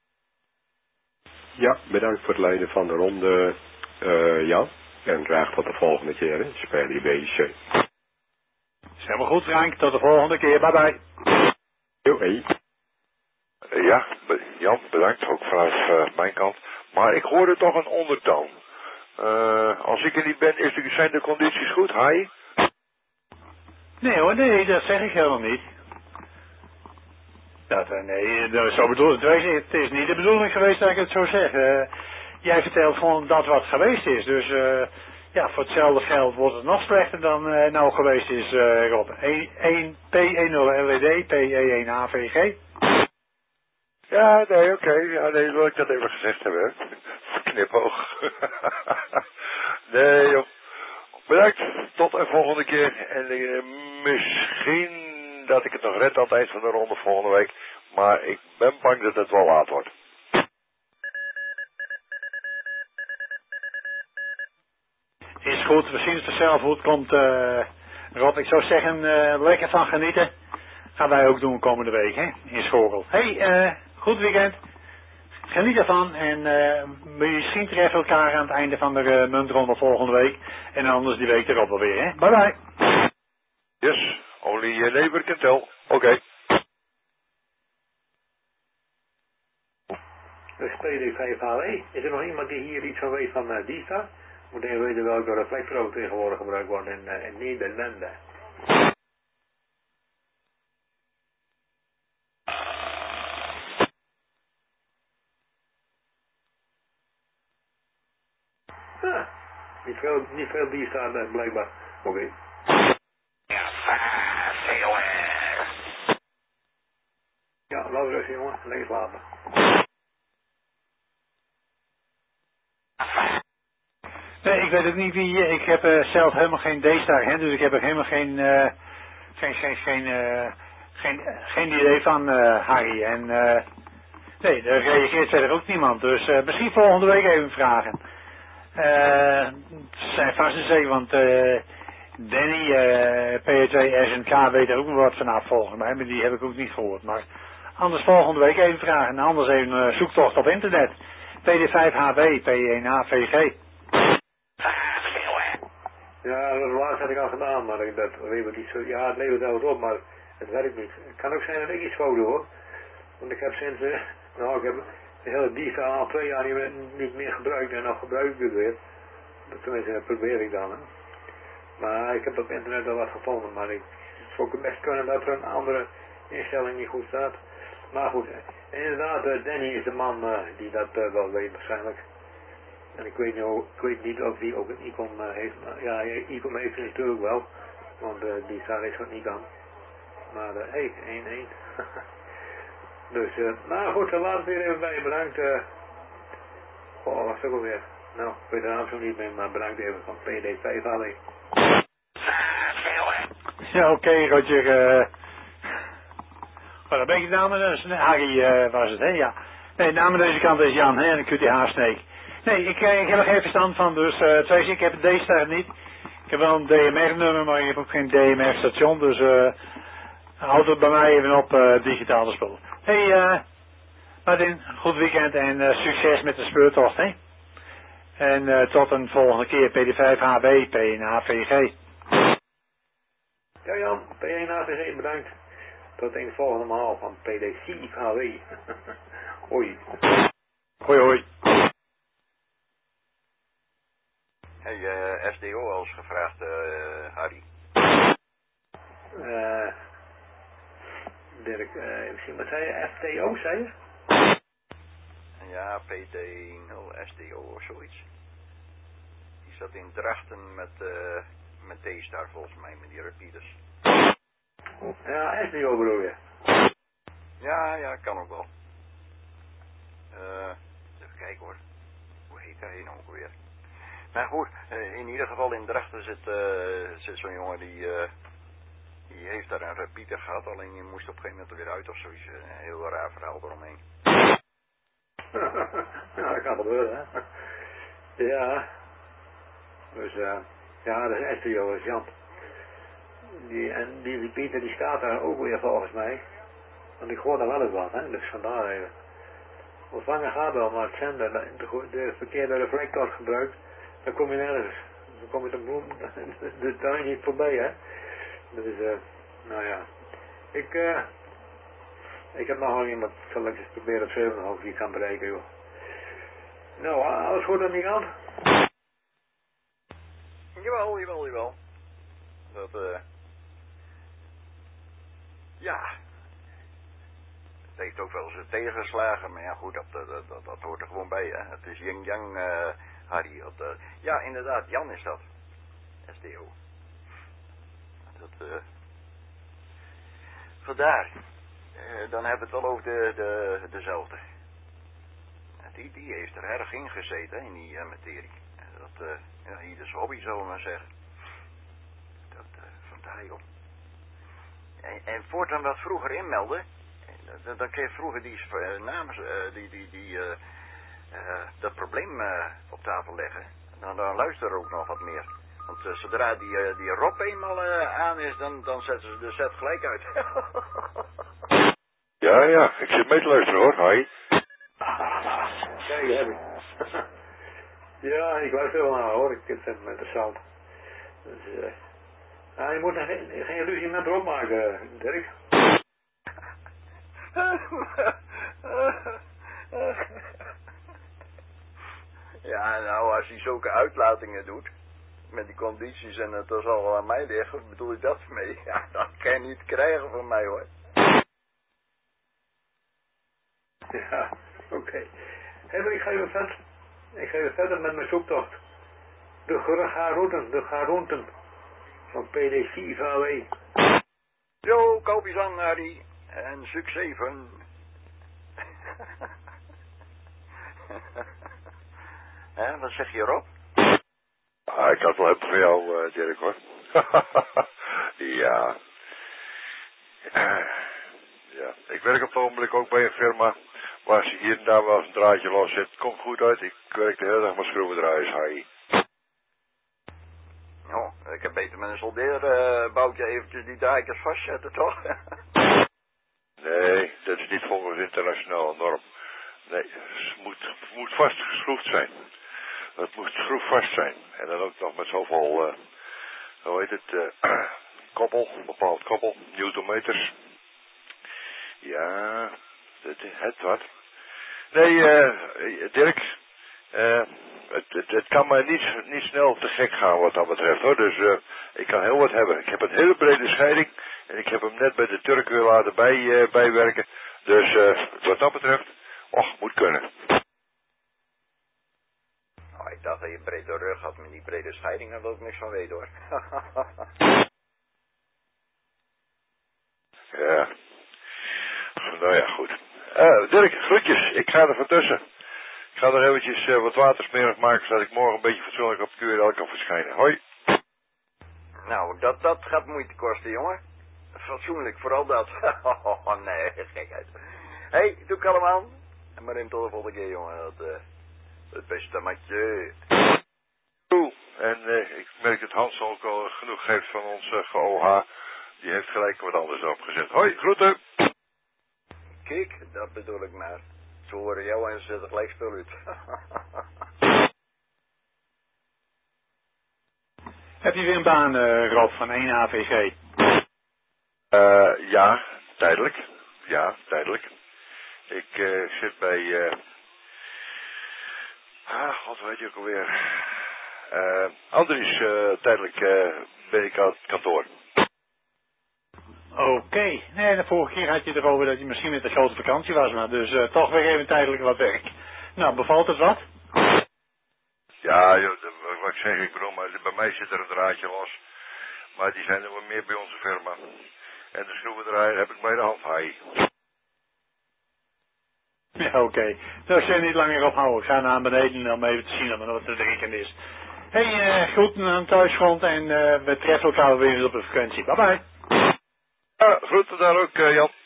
Ja, bedankt voor het leiden van de ronde, uh, Jan. En graag tot de volgende keer, hè. Speel je B C. Is helemaal goed, Frank. Tot de volgende keer. Bye bye. Jo, hey. Ja, Jan, bedankt ook vanaf uh, mijn kant. Maar ik hoorde toch een ondertoon. Uh, als ik er niet ben, is de, zijn de condities goed? Hi? Nee hoor, nee, dat zeg ik helemaal niet. Dat, nee, dat, zo bedoel ik het. Het is niet de bedoeling geweest dat ik het zo zeg. Uh, jij vertelt gewoon dat wat geweest is. Dus uh, ja, voor hetzelfde geld wordt het nog slechter dan uh, nou geweest is, uh, Rob. één P nul L E D, P E één H V G. Ja, nee, oké. Okay. Ja, nee, wil ik dat even gezegd hebben. Knipoog. Nee, joh. Bedankt. Tot een volgende keer. En uh, misschien dat ik het nog red aan het eind van de ronde volgende week. Maar ik ben bang dat het wel laat wordt. Is goed. We zien het vanzelf hoe het komt, uh, Rob. Ik zou zeggen, uh, lekker van genieten. Gaan wij ook doen komende week, hè. In Schorel. Hey, uh, goed weekend. Geniet ervan en uh, misschien treffen we elkaar aan het einde van de uh, muntronde volgende week. En anders die week erop alweer, hè. Bye bye. Yes, only your neighbor can tell. Oké. Okay. De P D vijf H E. Is er nog iemand die hier iets van weet van uh, die staat? Moet even weten welke reflector tegenwoordig gebruikt wordt in, uh, in Nederlanden. Ah, niet veel, niet veel die staan uh, blijkbaar. Oké. Okay. Ja, laat rustig jongen, lekker slapen. Nee, ik weet ook niet wie. Ik heb uh, zelf helemaal geen D-star, hè, dus ik heb er helemaal geen, uh, geen, geen, geen, uh, geen, geen idee van, uh, Harry. En uh, nee, er reageert verder ook niemand. Dus uh, misschien volgende week even vragen. Uh, het zijn vast en zeker, want uh, Danny, uh, P twee S N K weet er ook nog wat vanaf volgens mij, maar die heb ik ook niet gehoord. Maar anders volgende week even vragen en anders even een uh, zoektocht op internet. P D vijf H B, P één H V G. Ja, Ja, dat laatste had ik al gedaan, maar ik- dat levert niet zo... Ja, het levert wel wat op, maar het werkt niet. Het kan ook zijn dat ik iets fout doe, hoor. Want ik heb sinds... eh, nou, ik heb de hele dienst al twee jaar niet meer, niet meer gebruikt en dan gebruik ik het weer. Tenminste, dat probeer ik dan, hè. Maar ik heb op internet wel wat gevonden, maar ik zou ook best kunnen dat er een andere instelling niet goed staat. Maar goed, eh, inderdaad, eh, Danny is de man eh, die dat eh, wel weet waarschijnlijk. En ik weet, niet, ik weet niet of die ook een icon uh, heeft. Maar, ja, icon heeft hij natuurlijk wel. Want uh, die staat is het niet aan. Maar hé, uh, hey, één één. Dus, uh, nou goed, dan laat het weer even bij. Bedankt. Uh, oh, wat is ook alweer? Nou, ik weet de naam zo niet meer, maar bedankt even van P D vijf A W. Ja, oké, okay, Roger. Uh, oh, dan ben ik de naam, Harry uh, was het, hè? Ja. Nee, de naam aan deze kant is Jan, hè? En de Q T H-sneek. Nee, ik, ik heb er geen verstand van, dus uh, twee, ik heb een D-ster niet. Ik heb wel een D M R-nummer, maar ik heb ook geen D M R-station, dus uh, houd het bij mij even op uh, digitale spullen. Hé, hey, uh, Martin, goed weekend en uh, succes met de speurtocht, hè? En uh, tot een volgende keer, P D vijf H W, P N A V G. Ja Jan, P één A V G, bedankt. Tot een volgende maal van P D vijf H W. Hoi. Hoi, hoi. Hey, uh, S D O al eens gevraagd, uh, Harry. Uh, Dirk, uh, even zien, wat zei je? F T O, zei je? Ja, P D nul S D O of zoiets. Die zat in Drachten met, uh, met D-Star volgens mij, met die repeaters. Ja, S D O bedoel je? Ja, ja, kan ook wel. Uh, even kijken hoor. Hoe heet hij nou ook weer? Maar goed, in ieder geval in Drachten zit, uh, zit zo'n jongen die, uh, die heeft daar een repeater gehad, alleen die moest op een gegeven moment er weer uit of zoiets. Een heel raar verhaal eromheen. Ja, dat kan gebeuren, hè. Ja. Dus, uh, ja, dat is S T O, is Jan. Die, en die repeater die staat daar ook weer volgens mij. Want ik hoor daar wel eens wat, hè, dus vandaar even. Ontvangen gaat wel, maar het zender, de, de verkeerde reflector gebruikt. Dan kom je nergens. Dan kom je de bloem, de tuin niet voorbij, hè. Dus, uh, nou ja. Ik, uh, ik heb nog wel iemand, ik zal eens proberen op zeven of die kan bereiken, joh. Nou, alles goed aan die kant? Jawel, jawel, jawel. Dat, eh... Uh, ja. Het heeft ook wel eens tegengeslagen, maar ja goed, dat, dat, dat, dat hoort er gewoon bij, hè. Het is yin-yang, uh, Harry. Dat, uh, ja, inderdaad, Jan is dat. S D O. Dat, eh... Uh, vandaar. Uh, dan hebben we het wel over de, de, dezelfde. Die, die heeft er erg in gezeten, in die uh, materie. Dat, uh, ja, ieders hobby, zullen we maar zeggen. Dat, uh, vandaar joh. En, en voortaan wat vroeger inmelden, dan, dan kreeg je vroeger die uh, namens, uh, die, die, die, uh, uh, dat probleem uh, op tafel leggen. Dan, dan luisteren er ook nog wat meer. Want uh, zodra die, uh, die Rob eenmaal uh, aan is, dan, dan zetten ze de set gelijk uit. Ja, ja, ik zit mee te luisteren hoor, hoi. Kijk, heb ik. Ja, ik luister wel naar hoor, ik vind het interessant. Dus, uh, ah, je moet er geen, geen ruzie met erop maken, Dirk. Ja, nou, als hij zulke uitlatingen doet, met die condities en het zal wel aan mij liggen, bedoel je dat mee? Ja, dat kan je niet krijgen van mij hoor. Ja, oké. Okay. Hey, ik ga even verder. Ik ga even verder met mijn zoektocht. De Garoenten, de Garoenten van P D vijf H W. Yo, koopjes aan, Harry. En succes van. Hè, wat zeg je, Rob? Ah, ik had wel even voor jou, uh, Dirk, hoor. Ja. Ja, ik werk op het ogenblik ook bij een firma waar ze hier en daar wel eens een draadje los zit. Komt goed uit, ik werk de hele dag met schroevendraaiers, Harry. Oh, ik heb beter met een soldeerboutje eventjes die draadjes vastzetten, toch? Nee, dat is niet volgens internationale norm. Nee, het moet, het moet vastgeschroefd zijn. Het moet schroefvast zijn. En dan ook nog met zoveel uh, hoe heet het, uh, koppel, bepaald koppel, newtonmeters. Ja, het, het wat. Nee, uh, Dirk, uh, het, het, het kan mij niet, niet snel te gek gaan wat dat betreft hoor. Dus uh, ik kan heel wat hebben. Ik heb een hele brede scheiding en ik heb hem net bij de Turk weer laten bij, uh, bijwerken. Dus uh, wat dat betreft, och, moet kunnen. Oh, ik dacht dat je een brede rug had met die brede scheiding, daar wil ik niks van weten hoor. Ja. Nou ja, goed. Uh, Dirk, groetjes. Ik ga er van tussen. Ik ga er eventjes uh, wat watersmerig maken, zodat ik morgen een beetje fatsoenlijk op Q R L kan verschijnen. Hoi. Nou, dat, dat gaat moeite kosten, jongen. Fatsoenlijk, vooral dat. Oh, nee, gekheid. Hé, hey, doe kalm aan. En maar in tot de volgende keer, jongen. Dat, uh, het beste matje. Oeh, en uh, ik merk dat Hans ook al genoeg geeft van ons uh, G O H. Die heeft gelijk wat anders opgezet. Hoi, groeten. Kijk, dat bedoel ik maar. Ze horen jou en ze zetten gelijk spul uit. Heb je weer een baan, uh, Rob, van één A V G? Uh, ja, tijdelijk. Ja, tijdelijk. Ik uh, zit bij... Uh... Ah, god, weet je ook alweer. Uh, Andries, uh, tijdelijk uh, ben ik aan het kantoor. Oké. Okay. Nee, de vorige keer had je erover dat je misschien met een grote vakantie was, maar dus uh, toch weer even tijdelijk wat werk. Nou, bevalt het wat? Ja, joh, dat, wat ik zeg, ik bedoel, maar bij mij zit er een draadje los. Maar die zijn er wel meer bij onze firma. En de schroevendraaier heb ik bij de hand, hai. Ja, oké. Okay. Nou, ik zal niet langer ophouden. Ik ga naar beneden om even te zien wat er drinken is. Hé, hey, uh, groeten aan thuisgrond en uh, we treffen elkaar weer op de vakantie. Bye bye. Ja, groeten daar ook, uh, Jan.